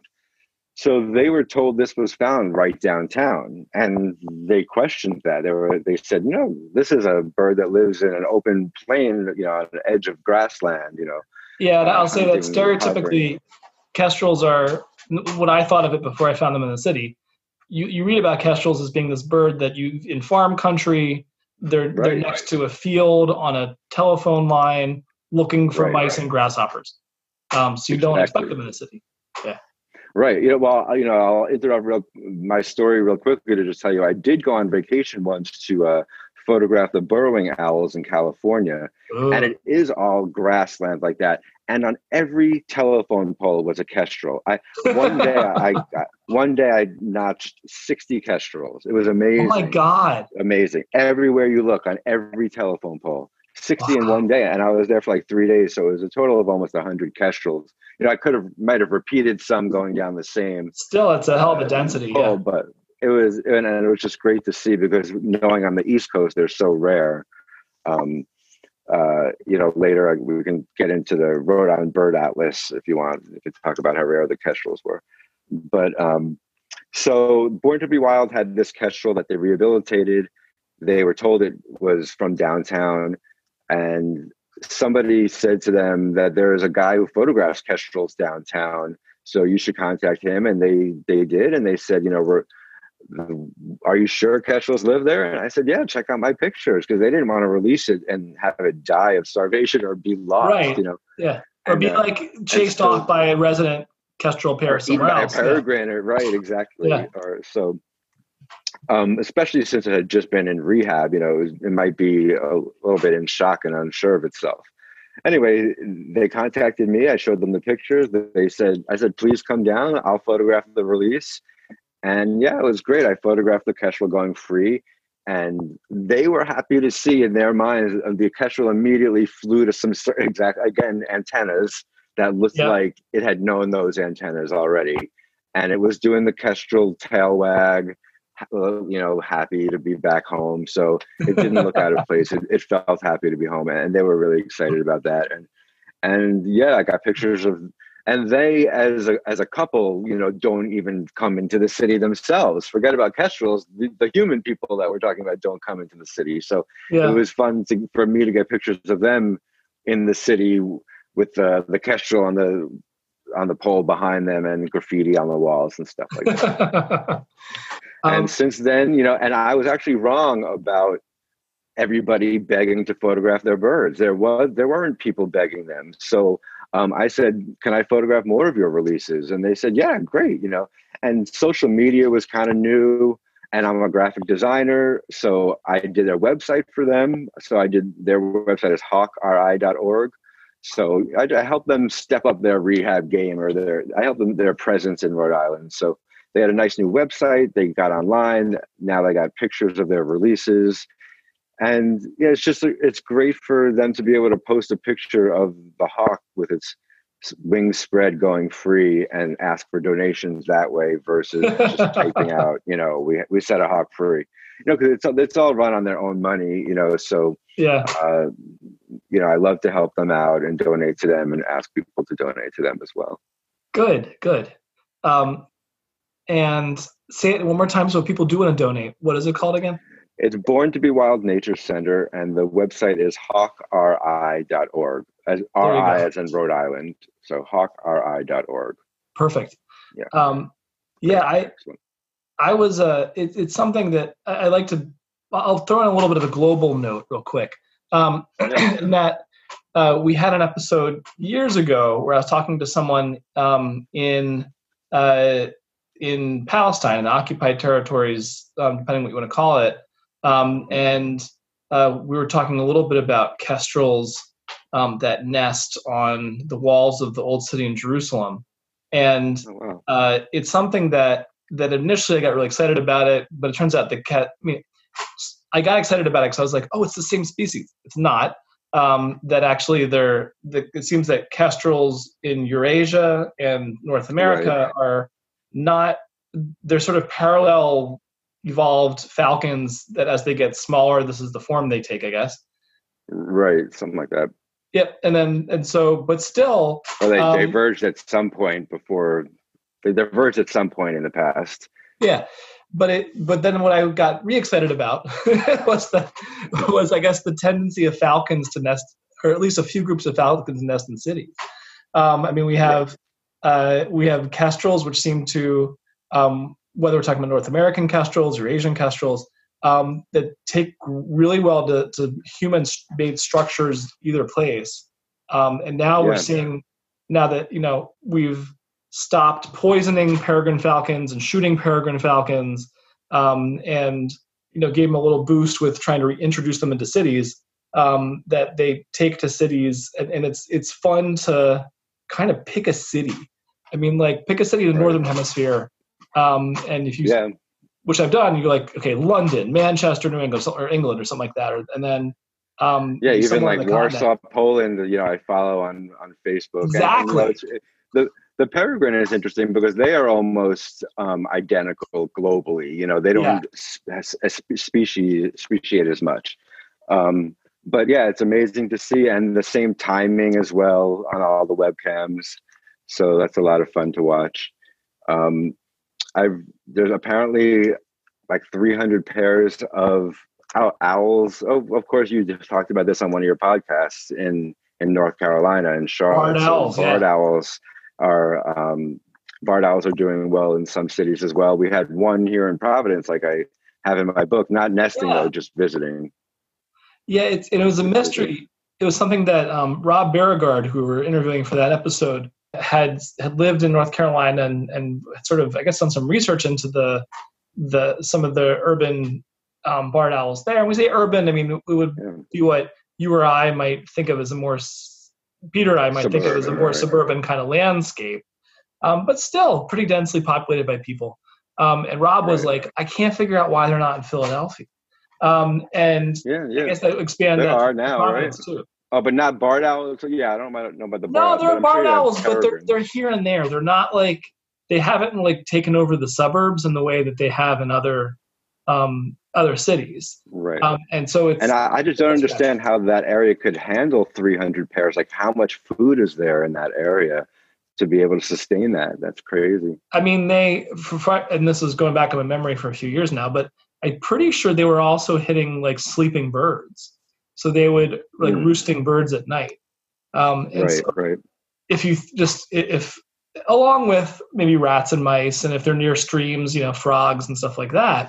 So they were told this was found right downtown, and they questioned that. They were, they said, no, this is a bird that lives in an open plain, you know, on the edge of grassland, you know. Yeah, and uh, I'll say that stereotypically, kestrels are, what I thought of it before I found them in the city. You you read about kestrels as being this bird that you, in farm country, they're right, they're next right. to a field on a telephone line, looking for right, mice right. and grasshoppers. Um, so you exactly. don't expect them in the city. Yeah. Right. You know, well, you know, I'll interrupt real, my story real quickly to just tell you, I did go on vacation once to uh, photograph the burrowing owls in California. Ooh. And it is all grassland like that. And on every telephone pole was a kestrel. I one day I, I one day I notched sixty kestrels. It was amazing. Oh my God. Amazing. Everywhere you look, on every telephone pole. sixty wow. in one day, and I was there for like three days, so it was a total of almost one hundred kestrels. You know, I could have might have repeated some going down the same. Still, it's a hell of a density. Uh, yeah. But it was, and it was just great to see because knowing on the East Coast, they're so rare. Um, uh, you know, later we can get into the Rhode Island Bird Atlas if you want, if you talk about how rare the kestrels were. But um, so Born to Be Wild had this kestrel that they rehabilitated. They were told it was from downtown, and somebody said to them that there is a guy who photographs kestrels downtown, so you should contact him. And they they did, and they said, you know, we're, are you sure kestrels live there? And I said, yeah, check out my pictures, because they didn't want to release it and have it die of starvation or be lost, right. you know. Yeah, or and, be uh, like chased so, off by a resident kestrel pair somewhere by else. a peregrine, yeah. Right, exactly. Yeah. Or so. Um, especially since it had just been in rehab, you know, it, was, it might be a little bit in shock and unsure of itself. Anyway, they contacted me. I showed them the pictures. They said, I said, please come down. I'll photograph the release. And yeah, it was great. I photographed the kestrel going free. And they were happy to see in their minds, the kestrel immediately flew to some exact, again, antennas that looked yeah. like it had known those antennas already. And it was doing the kestrel tail wag, you know, happy to be back home. So it didn't look out of place. It, it felt happy to be home, and they were really excited about that. And and yeah, I got pictures of, and they as a as a couple, you know, don't even come into the city themselves. Forget about kestrels. The, the human people that we're talking about don't come into the city. So yeah. It was fun to, for me to get pictures of them in the city with the the kestrel on the on the pole behind them and graffiti on the walls and stuff like that. And um, since then, you know, and I was actually wrong about everybody begging to photograph their birds. There was, there weren't people begging them. So um, I said, can I photograph more of your releases? And they said, yeah, great. You know, and social media was kind of new, and I'm a graphic designer. So I did their website for them. So I did, their website is hawk r i dot org. So I, I helped them step up their rehab game, or their, I helped them their presence in Rhode Island. So they had a nice new website. They got online. Now they got pictures of their releases. And yeah, it's just, it's great for them to be able to post a picture of the hawk with its wings spread going free and ask for donations that way versus just typing out, you know, we we set a hawk free, you know, because it's, it's all run on their own money, you know, so, yeah, uh, you know, I love to help them out and donate to them and ask people to donate to them as well. Good, good. Um, And say it one more time so people do want to donate. What is it called again? It's Born to Be Wild Nature Center, and the website is hawk r i dot org. As R I as in Rhode Island. So hawk r i dot org. Perfect. Yeah. Um, yeah, I I was uh it, it's something that I, I like to I'll throw in a little bit of a global note real quick. Um yeah. in that uh, we had an episode years ago where I was talking to someone um in uh in Palestine, in the occupied territories, um, depending on what you want to call it. Um, and uh, we were talking a little bit about kestrels um, that nest on the walls of the old city in Jerusalem. And oh, wow. uh, it's something that, that initially I got really excited about it, but it turns out the cat, I mean, I got excited about it because I was like, oh, it's the same species. It's not. Um, that actually they're, the, it seems that kestrels in Eurasia and North America right. are not, they're sort of parallel evolved falcons that as they get smaller, this is the form they take, I guess. Right, something like that. Yep, and then, and so, but still. Well, they um, diverged at some point before, they diverged at some point in the past. Yeah, but it, but then what I got re-excited about was the, was I guess the tendency of falcons to nest, or at least a few groups of falcons nest in cities. Um, I mean, we have, uh, we have kestrels, which seem to, um, whether we're talking about North American kestrels or Asian kestrels, um, that take really well to, to human-made structures either place. Um, and now yeah. we're seeing, now that, you know, we've stopped poisoning peregrine falcons and shooting peregrine falcons, um, and, you know, gave them a little boost with trying to reintroduce them into cities, um, that they take to cities. And, and it's it's fun to kind of pick a city. I mean, like, pick a city in the Northern Hemisphere. Um, and if you, yeah. which I've done, you're like, okay, London, Manchester, New England, or England, or something like that, or, and then, um, yeah, even like Warsaw, continent. Poland. You know, I follow on on Facebook. Exactly. And, and, you know, it's, it, the the peregrine is interesting because they are almost um, identical globally. You know, they don't yeah. spe- species speciate as much. Um, but yeah, it's amazing to see, and the same timing as well on all the webcams. So that's a lot of fun to watch. Um, I've there's apparently like three hundred pairs of owls. Oh, of course, you just talked about this on one of your podcasts in in North Carolina and Charlotte. Barred owls, so barred yeah. owls are um, barred owls are doing well in some cities as well. We had one here in Providence, like I have in my book, not nesting yeah. though, just visiting. Yeah, it's and it was a mystery. It was something that um, Rob Beauregard, who we were interviewing for that episode, had had lived in North Carolina and and sort of I guess done some research into the the some of the urban um, barred owls there. And we say urban, I mean it would yeah. be what you or I might think of as a more Peter and I might suburban, think of as a more right. suburban kind of landscape, um, but still pretty densely populated by people. Um, and Rob right. was like, I can't figure out why they're not in Philadelphia. Um, and yeah, yeah. I guess that expand they that are now, right? Too. Oh, but not barred owls. Yeah, I don't know about the barred owls. No, they're barred sure owls, but they're they're here and there. They're not like they haven't like taken over the suburbs in the way that they have in other um, other cities. Right. Um, and so it's and I, I just don't understand how that area could handle three hundred pairs. Like, how much food is there in that area to be able to sustain that? That's crazy. I mean, they for, and this is going back in my memory for a few years now, but I'm pretty sure they were also hitting like sleeping birds. So they would like mm. roosting birds at night. Um, and right, so right. If you just, if along with maybe rats and mice, and if they're near streams, you know, frogs and stuff like that.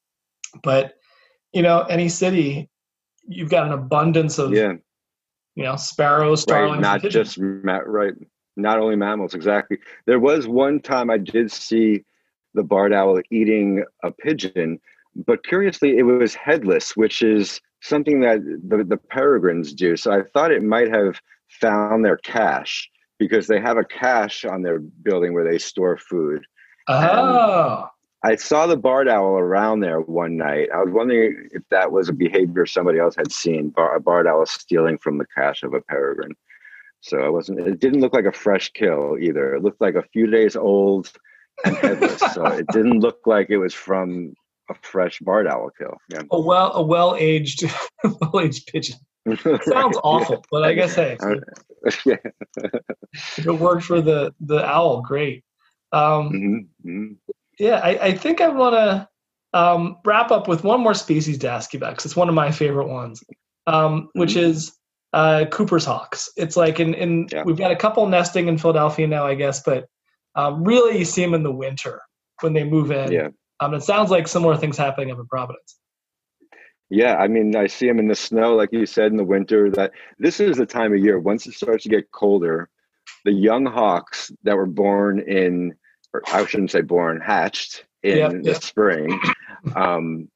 But, you know, any city, you've got an abundance of, yeah. you know, sparrows, starlings. Right, not just, right. Not only mammals, exactly. There was one time I did see the barred owl eating a pigeon, but curiously, it was headless, which is something that the, the peregrines do. So I thought it might have found their cache because they have a cache on their building where they store food. Oh. And I saw the barred owl around there one night. I was wondering if that was a behavior somebody else had seen, bar, a barred owl stealing from the cache of a peregrine. So I wasn't, it didn't look like a fresh kill either. It looked like a few days old and headless. So it didn't look like it was from a fresh barred owl kill. Yeah. A well, a well-aged, well-aged pigeon. Sounds right, awful, yeah. But I guess hey, yeah. if it worked for the the owl, great. Um, mm-hmm. Mm-hmm. Yeah, I, I think I want to um, wrap up with one more species to ask you about because it's one of my favorite ones, um, which mm-hmm. is uh, Cooper's hawks. It's like in in yeah. we've got a couple nesting in Philadelphia now, I guess, but um, really you see them in the winter when they move in. Yeah. Um, it sounds like similar things happening up in Providence. Yeah, I mean, I see them in the snow, like you said, in the winter. That this is the time of year, once it starts to get colder, the young hawks that were born in, or I shouldn't say born, hatched in yep, the yep. spring, um,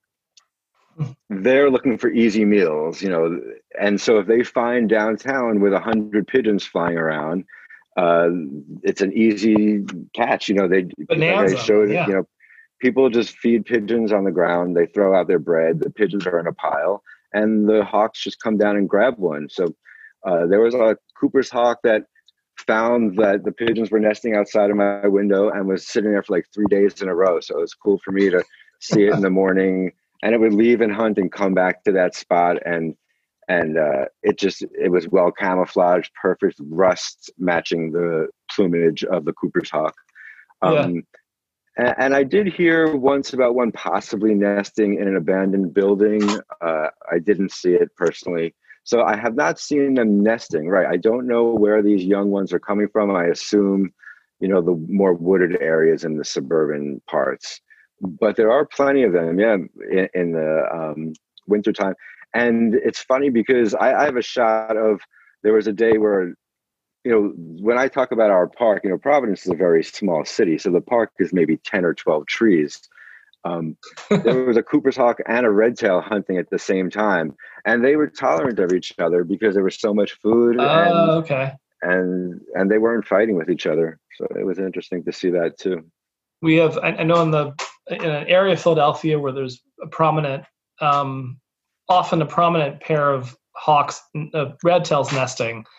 they're looking for easy meals, you know. And so if they find downtown with a hundred pigeons flying around, uh, it's an easy catch. You know, they, Bonanza, they showed, yeah. you know, people just feed pigeons on the ground. They throw out their bread. The pigeons are in a pile, and the hawks just come down and grab one. So uh, there was a Cooper's hawk that found that the pigeons were nesting outside of my window and was sitting there for like three days in a row. So it was cool for me to see it in the morning, and it would leave and hunt and come back to that spot. And and uh, it just, it was well camouflaged, perfect rust matching the plumage of the Cooper's hawk. Um, yeah. And, and I did hear once about one possibly nesting in an abandoned building. Uh, I didn't see it personally. So I have not seen them nesting, right? I don't know where these young ones are coming from. I assume, you know, the more wooded areas in the suburban parts. But there are plenty of them, yeah, in, in the um, wintertime. And it's funny because I, I have a shot of, there was a day where, you know, when I talk about our park, you know, Providence is a very small city. So the park is maybe ten or twelve trees. Um, there was a Cooper's hawk and a red tail hunting at the same time. And they were tolerant of each other because there was so much food. Oh, and, uh, okay. And, and they weren't fighting with each other. So it was interesting to see that too. We have, I, I know in the, in an area of Philadelphia where there's a prominent, um, often a prominent pair of hawks, uh, red tails nesting.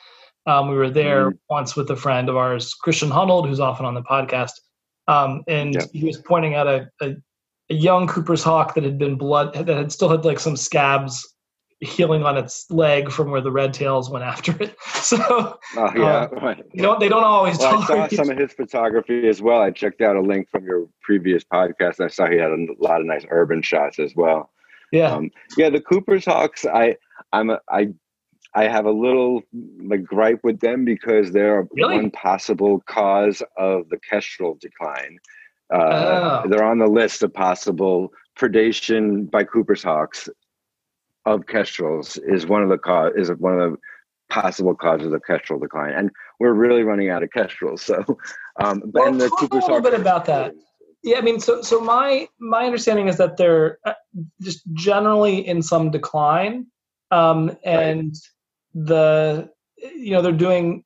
Um, we were there Mhm. once with a friend of ours, Christian Hunold, who's often on the podcast, um, and Yeah. he was pointing out a, a, a young Cooper's hawk that had been blood that had still had like some scabs healing on its leg from where the red tails went after it. So, Oh yeah, um, right. you know, they don't always Well, I saw tolerate some of his photography as well. I checked out a link from your previous podcast. And I saw he had a lot of nice urban shots as well. Yeah. Um, yeah, the Cooper's hawks. I, I'm, a, I, I have a little like gripe with them because they're Really? one possible cause of the kestrel decline. Uh, Oh. They're on the list of possible predation by Cooper's hawks of kestrels is one of the cause is one of the possible causes of kestrel decline, and we're really running out of kestrels. So, um, but Well, and the talk a Cooper's little hawk bit about that. Yeah, I mean, so so my my understanding is that they're uh, just generally in some decline, um, and the you know they're doing,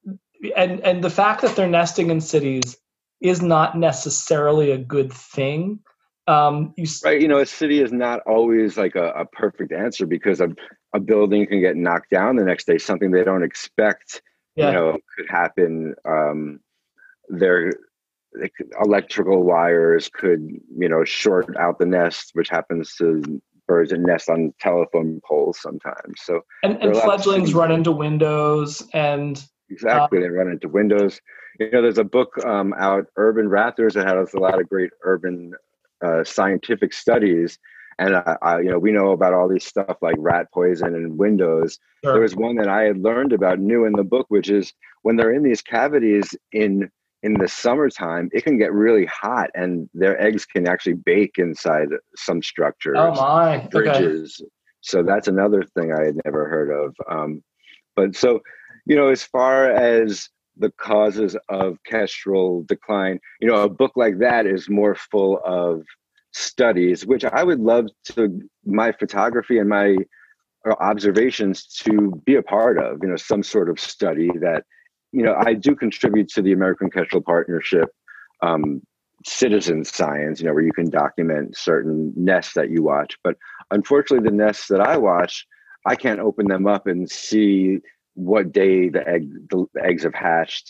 and and the fact that they're nesting in cities is not necessarily a good thing. Um, you, Right, you know, a city is not always like a, a perfect answer because a, a building can get knocked down the next day. Something they don't expect, yeah. you know, could happen. Um, their they could- electrical wires could, you know, short out the nest, which happens to birds that nest on telephone poles sometimes. So and, there are and a lot of fledglings cities- run into windows, and Exactly, Um, they run into windows. You know, there's a book um, out, Urban Raptors, that has a lot of great urban uh, scientific studies. And I, I, you know, we know about all these stuff like rat poison and windows. sure. There was one that I had learned about new in the book, which is when they're in these cavities in in the summertime, it can get really hot, and their eggs can actually bake inside some structures, oh my, okay. bridges. So that's another thing I had never heard of. Um, but so. You know, as far as the causes of kestrel decline, you know, a book like that is more full of studies, which I would love to, my photography and my observations to be a part of, you know, some sort of study that, you know, I do contribute to the American Kestrel Partnership um, citizen science, you know, where you can document certain nests that you watch. But unfortunately, the nests that I watch, I can't open them up and see what day the egg the eggs have hatched,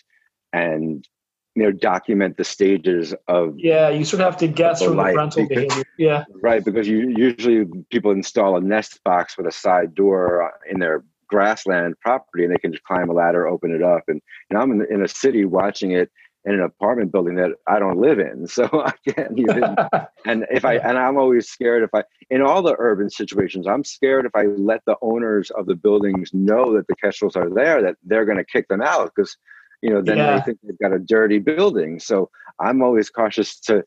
and you know document the stages of Yeah, you sort of have to guess the from the life, parental because- behavior. Yeah, right, because you usually people install a nest box with a side door in their grassland property, and they can just climb a ladder, open it up, and you know I'm in, in a city watching it in an apartment building that I don't live in, so I can't even. And if I and I'm always scared if I in all the urban situations, I'm scared if I let the owners of the buildings know that the kestrels are there, that they're going to kick them out because you know then Yeah. they think they've got a dirty building. So I'm always cautious to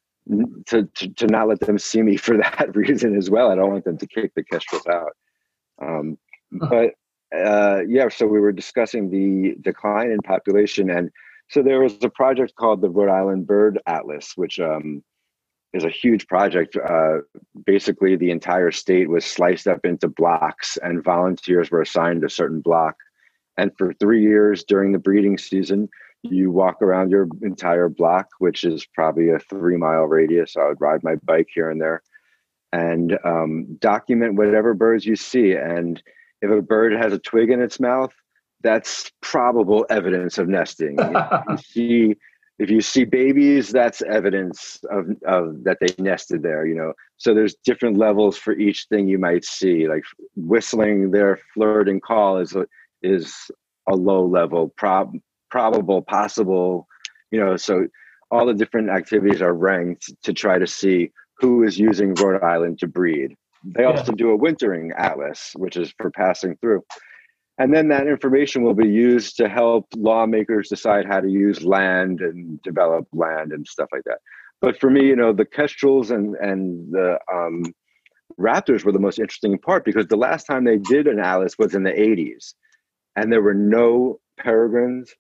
to to, to not let them see me for that reason as well. I don't want them to kick the kestrels out. Um, but uh, yeah, so we were discussing the decline in population, and so there was a project called the Rhode Island Bird Atlas, which um, is a huge project. Uh, basically, the entire state was sliced up into blocks, and volunteers were assigned a certain block. And for three years during the breeding season, you walk around your entire block, which is probably a three mile radius. I would ride my bike here and there and um, document whatever birds you see. And if a bird has a twig in its mouth, that's probable evidence of nesting. If you see, if you see babies, that's evidence of, of that they nested there. You know, so there's different levels for each thing you might see. Like whistling their flirting call is a, is a low level, prob, probable, possible. You know, so all the different activities are ranked to try to see who is using Rhode Island to breed. They also do a wintering atlas, which is for passing through. And then that information will be used to help lawmakers decide how to use land and develop land and stuff like that. But for me, you know, the kestrels and, and the um, raptors were the most interesting part because the last time they did an atlas was in the eighties. And there were no peregrines,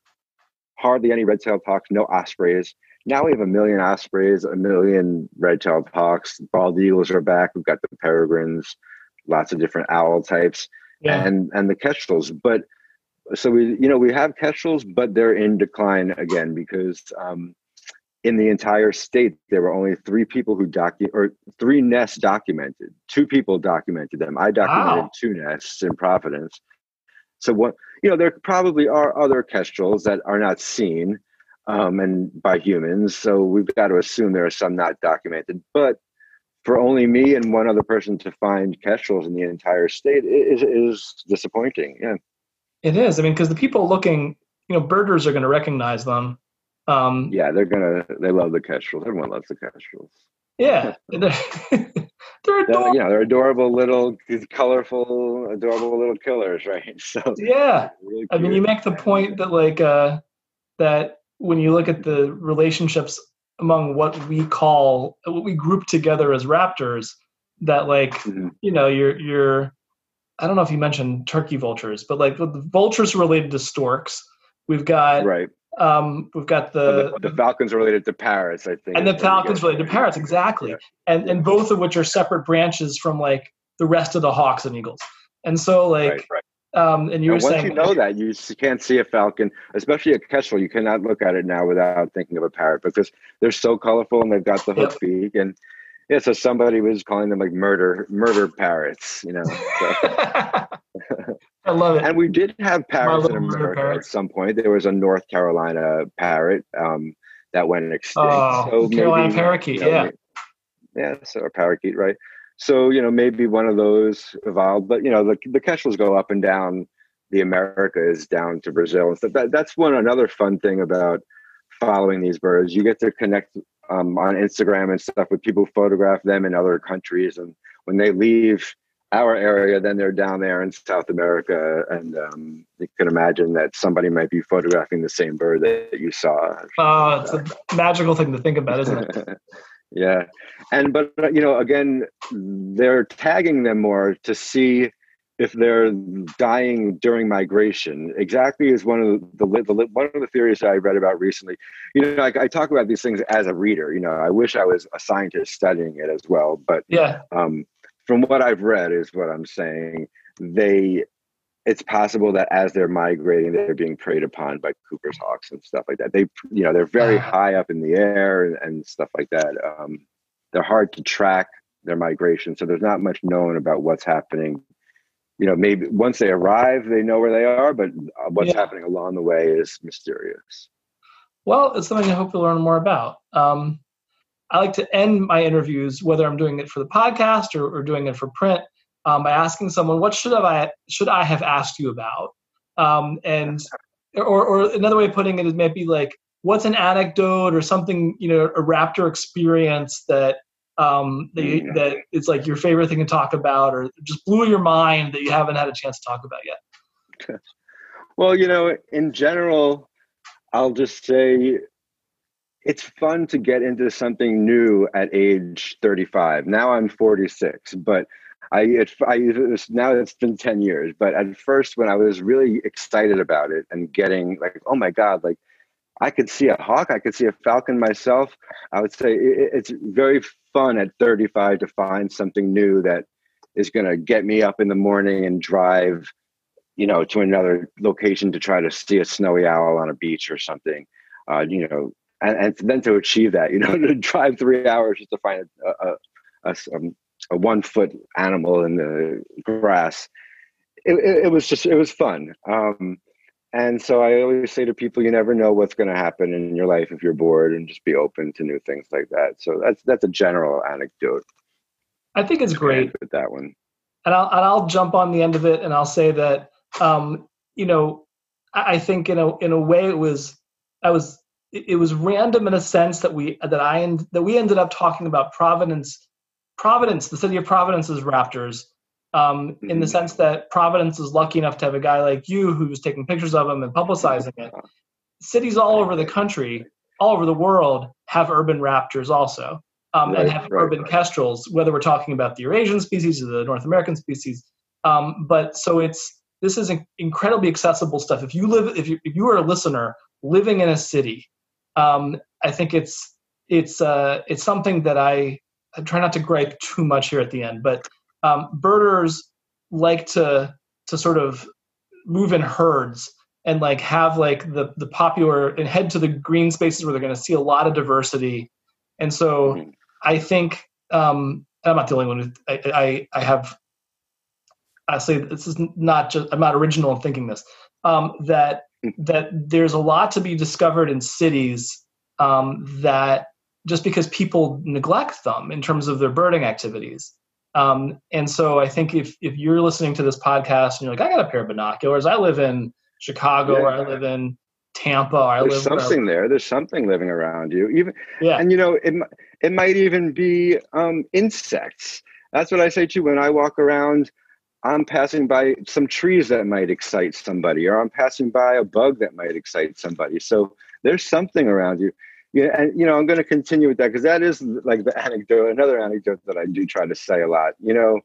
hardly any red-tailed hawks, no ospreys. Now we have a million ospreys, a million red-tailed hawks. Bald eagles are back. We've got the peregrines, lots of different owl types. Yeah. and and the kestrels. But so we you know we have kestrels, but they're in decline again because um in the entire state there were only three people who docu or three nests documented. Two people documented them. I documented wow. two nests in Providence. So what you know, there probably are other kestrels that are not seen um, and by humans. So we've got to assume there are some not documented. But for only me and one other person to find kestrels in the entire state is, is disappointing. Yeah, it is. I mean, because the people looking, you know, birders are going to recognize them. Um, yeah, they're gonna. They love the kestrels. Everyone loves the kestrels. Yeah, they're, they're adorable. You know, they're adorable little, colorful, adorable little killers, right? So yeah, really I mean, you make the point that like uh, that when you look at the relationships among what we call what we group together as raptors, that like mm-hmm. you know, you're you're I don't know if you mentioned turkey vultures, but like the vultures are related to storks. We've got right. Um, we've got the, oh, the the falcons are related to parrots, I think, and the falcons related to parrots, exactly, yeah. and yeah. and both of which are separate branches from like the rest of the hawks and eagles. And so, like, right, right. Um, and you now, were once saying, you know that you can't see a falcon, especially a kestrel, you cannot look at it now without thinking of a parrot because they're so colorful and they've got the hook yep. beak. And yeah, so somebody was calling them like murder murder parrots, you know. So. I love it. And we did have parrots in America at some point. There was a North Carolina parrot um, that went extinct. Oh, so Carolina maybe, parakeet, you know, yeah. Maybe, yeah, so a parakeet, right? So, you know, maybe one of those evolved. But, you know, the, the kestrels go up and down the Americas down to Brazil and stuff. That, that's one another fun thing about following these birds. You get to connect um, on Instagram and stuff with people who photograph them in other countries. And when they leave our area, then they're down there in South America, and um, you can imagine that somebody might be photographing the same bird that you saw. Oh, it's a magical thing to think about, isn't it? Yeah, and but you know, again, they're tagging them more to see if they're dying during migration. Exactly as one of the, the, the one of the theories I read about recently. You know, I, I talk about these things as a reader. You know, I wish I was a scientist studying it as well, but yeah. Um, From what I've read is what I'm saying, they, it's possible that as they're migrating, they're being preyed upon by Cooper's hawks and stuff like that. They, you know, they're very high up in the air and, and stuff like that. Um, they're hard to track their migration. So there's not much known about what's happening. You know, maybe once they arrive, they know where they are, but what's yeah. happening along the way is mysterious. Well, it's something I hope to learn more about. Um, I like to end my interviews, whether I'm doing it for the podcast or, or doing it for print, um, by asking someone, what should I should I have asked you about? Um, and or, or another way of putting it is maybe like, what's an anecdote or something, you know, a raptor experience that um, that, you, that it's like your favorite thing to talk about, or just blew your mind that you haven't had a chance to talk about yet? Well, you know, in general, I'll just say, it's fun to get into something new at age thirty-five. Now I'm forty-six, but I, it, I it's, now it's been ten years. But at first, when I was really excited about it and getting like, oh my God, like I could see a hawk, I could see a falcon myself. I would say it, it's very fun at thirty-five to find something new that is going to get me up in the morning and drive, you know, to another location to try to see a snowy owl on a beach or something, uh, you know. And, and then to achieve that, you know, to drive three hours just to find a, a, a, a one foot animal in the grass, it, it, it was just, it was fun. Um, and so I always say to people, you never know what's going to happen in your life if you're bored, and just be open to new things like that. So that's, that's a general anecdote. I think it's great with that one. And I'll, and I'll jump on the end of it, and I'll say that, um, you know, I, I think in a, in a way it was, I was, it was random in a sense that we that I and that we ended up talking about Providence, Providence, the city of Providence's raptors, um, mm-hmm. in the sense that Providence is lucky enough to have a guy like you who's taking pictures of them and publicizing it. Cities all over the country, all over the world, have urban raptors also, um, right, and have right, urban right. kestrels. Whether we're talking about the Eurasian species or the North American species, um, but so it's this is incredibly accessible stuff. If you live, if you if you are a listener living in a city. Um, I think it's it's uh, it's something that I, I try not to gripe too much here at the end, but um, birders like to to sort of move in herds and like have like the the popular and head to the green spaces where they're going to see a lot of diversity. And so mm-hmm. I think um, I'm not the only one. Who, I, I I have I say this is not just I'm not original in thinking this. um, that that there's a lot to be discovered in cities um, that just because people neglect them in terms of their birding activities. Um, and so I think if, if you're listening to this podcast and you're like, I got a pair of binoculars, I live in Chicago, Yeah. or I live in Tampa, or I There's live something wherever. there. There's something living around you. Even, Yeah. and you know, it, mi- it might even be um, insects. That's what I say too. When I walk around, I'm passing by some trees that might excite somebody, or I'm passing by a bug that might excite somebody. So there's something around you. Yeah, and you know, I'm going to continue with that because that is like the anecdote, another anecdote that I do try to say a lot. You know,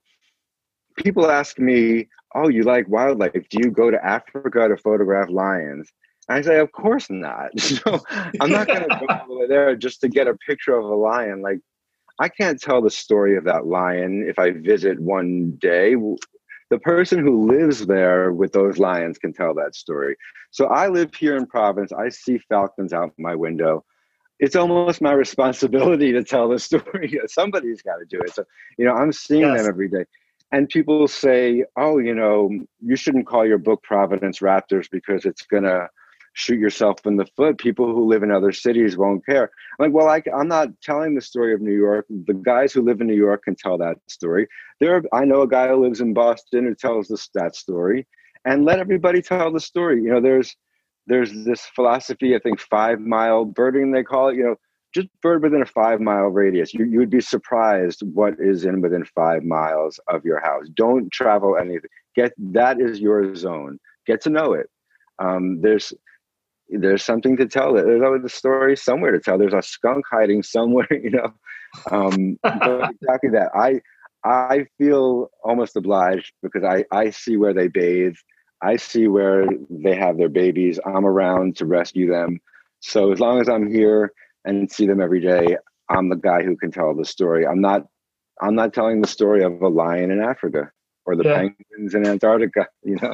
people ask me, "Oh, you like wildlife? Do you go to Africa to photograph lions?" And I say, "Of course not." So I'm not going to go all the way there just to get a picture of a lion. Like, I can't tell the story of that lion if I visit one day. The person who lives there with those lions can tell that story. So I live here in Providence. I see falcons out my window. It's almost my responsibility to tell the story. Somebody's got to do it. So, you know, I'm seeing Yes. them every day. And people say, oh, you know, you shouldn't call your book Providence Raptors because it's going to shoot yourself in the foot. People who live in other cities won't care. I'm like, well, I, I'm not telling the story of New York. The guys who live in New York can tell that story. There, are, I know a guy who lives in Boston who tells this, that story. And let everybody tell the story. You know, there's there's this philosophy, I think, five mile birding, they call it. You know, just bird within a five mile radius. You, you would be surprised what is in within five miles of your house. Don't travel anything. Get, that is your zone. Get to know it. Um, there's there's something to tell. There's always a story somewhere to tell. There's a skunk hiding somewhere, you know. Um, but exactly that. I I feel almost obliged because I, I see where they bathe. I see where they have their babies. I'm around to rescue them. So as long as I'm here and see them every day, I'm the guy who can tell the story. I'm not I'm not telling the story of a lion in Africa or the Yeah. penguins in Antarctica, you know.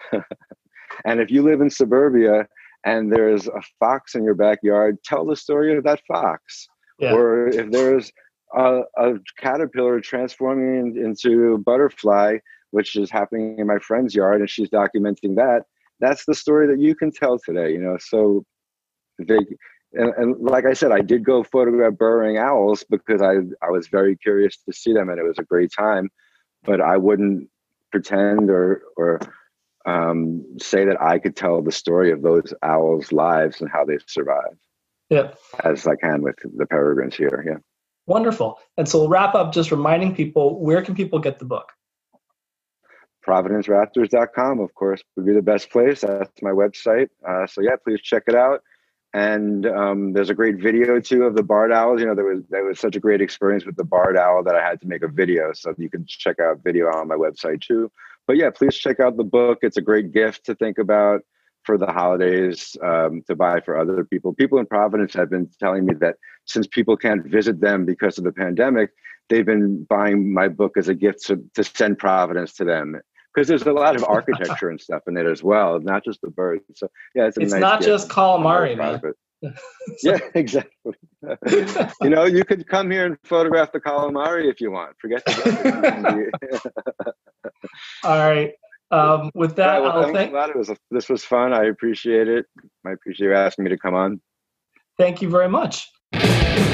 And if you live in suburbia and there's a fox in your backyard, tell the story of that fox. Yeah. Or if there's a, a caterpillar transforming into a butterfly, which is happening in my friend's yard, and she's documenting that, that's the story that you can tell today, you know. So they, and, and like I said, I did go photograph burrowing owls because I, I was very curious to see them, and it was a great time. But I wouldn't pretend or or um, say that I could tell the story of those owls' lives and how they survived, Yeah. as I can with the peregrines here. Yeah. Wonderful. And so we'll wrap up just reminding people, where can people get the book? Providence Raptors dot com, of course, would be the best place. That's my website. Uh, so yeah, please check it out. And um, there's a great video too of the barred owls. You know, there was there was such a great experience with the barred owl that I had to make a video. So you can check out video on my website too. But yeah, please check out the book. It's a great gift to think about for the holidays, um, to buy for other people. People in Providence have been telling me that since people can't visit them because of the pandemic, they've been buying my book as a gift to, to send Providence to them. Because there's a lot of architecture and stuff in it as well, not just the birds. So yeah, it's a It's nice not gift. just calamari, man. Yeah, exactly. You know, you could come here and photograph the calamari if you want. Forget the All right. Um, with that, yeah, well, I'll thanks thank, a lot. It was a, this was fun. I appreciate it. I appreciate you asking me to come on. thank you very much.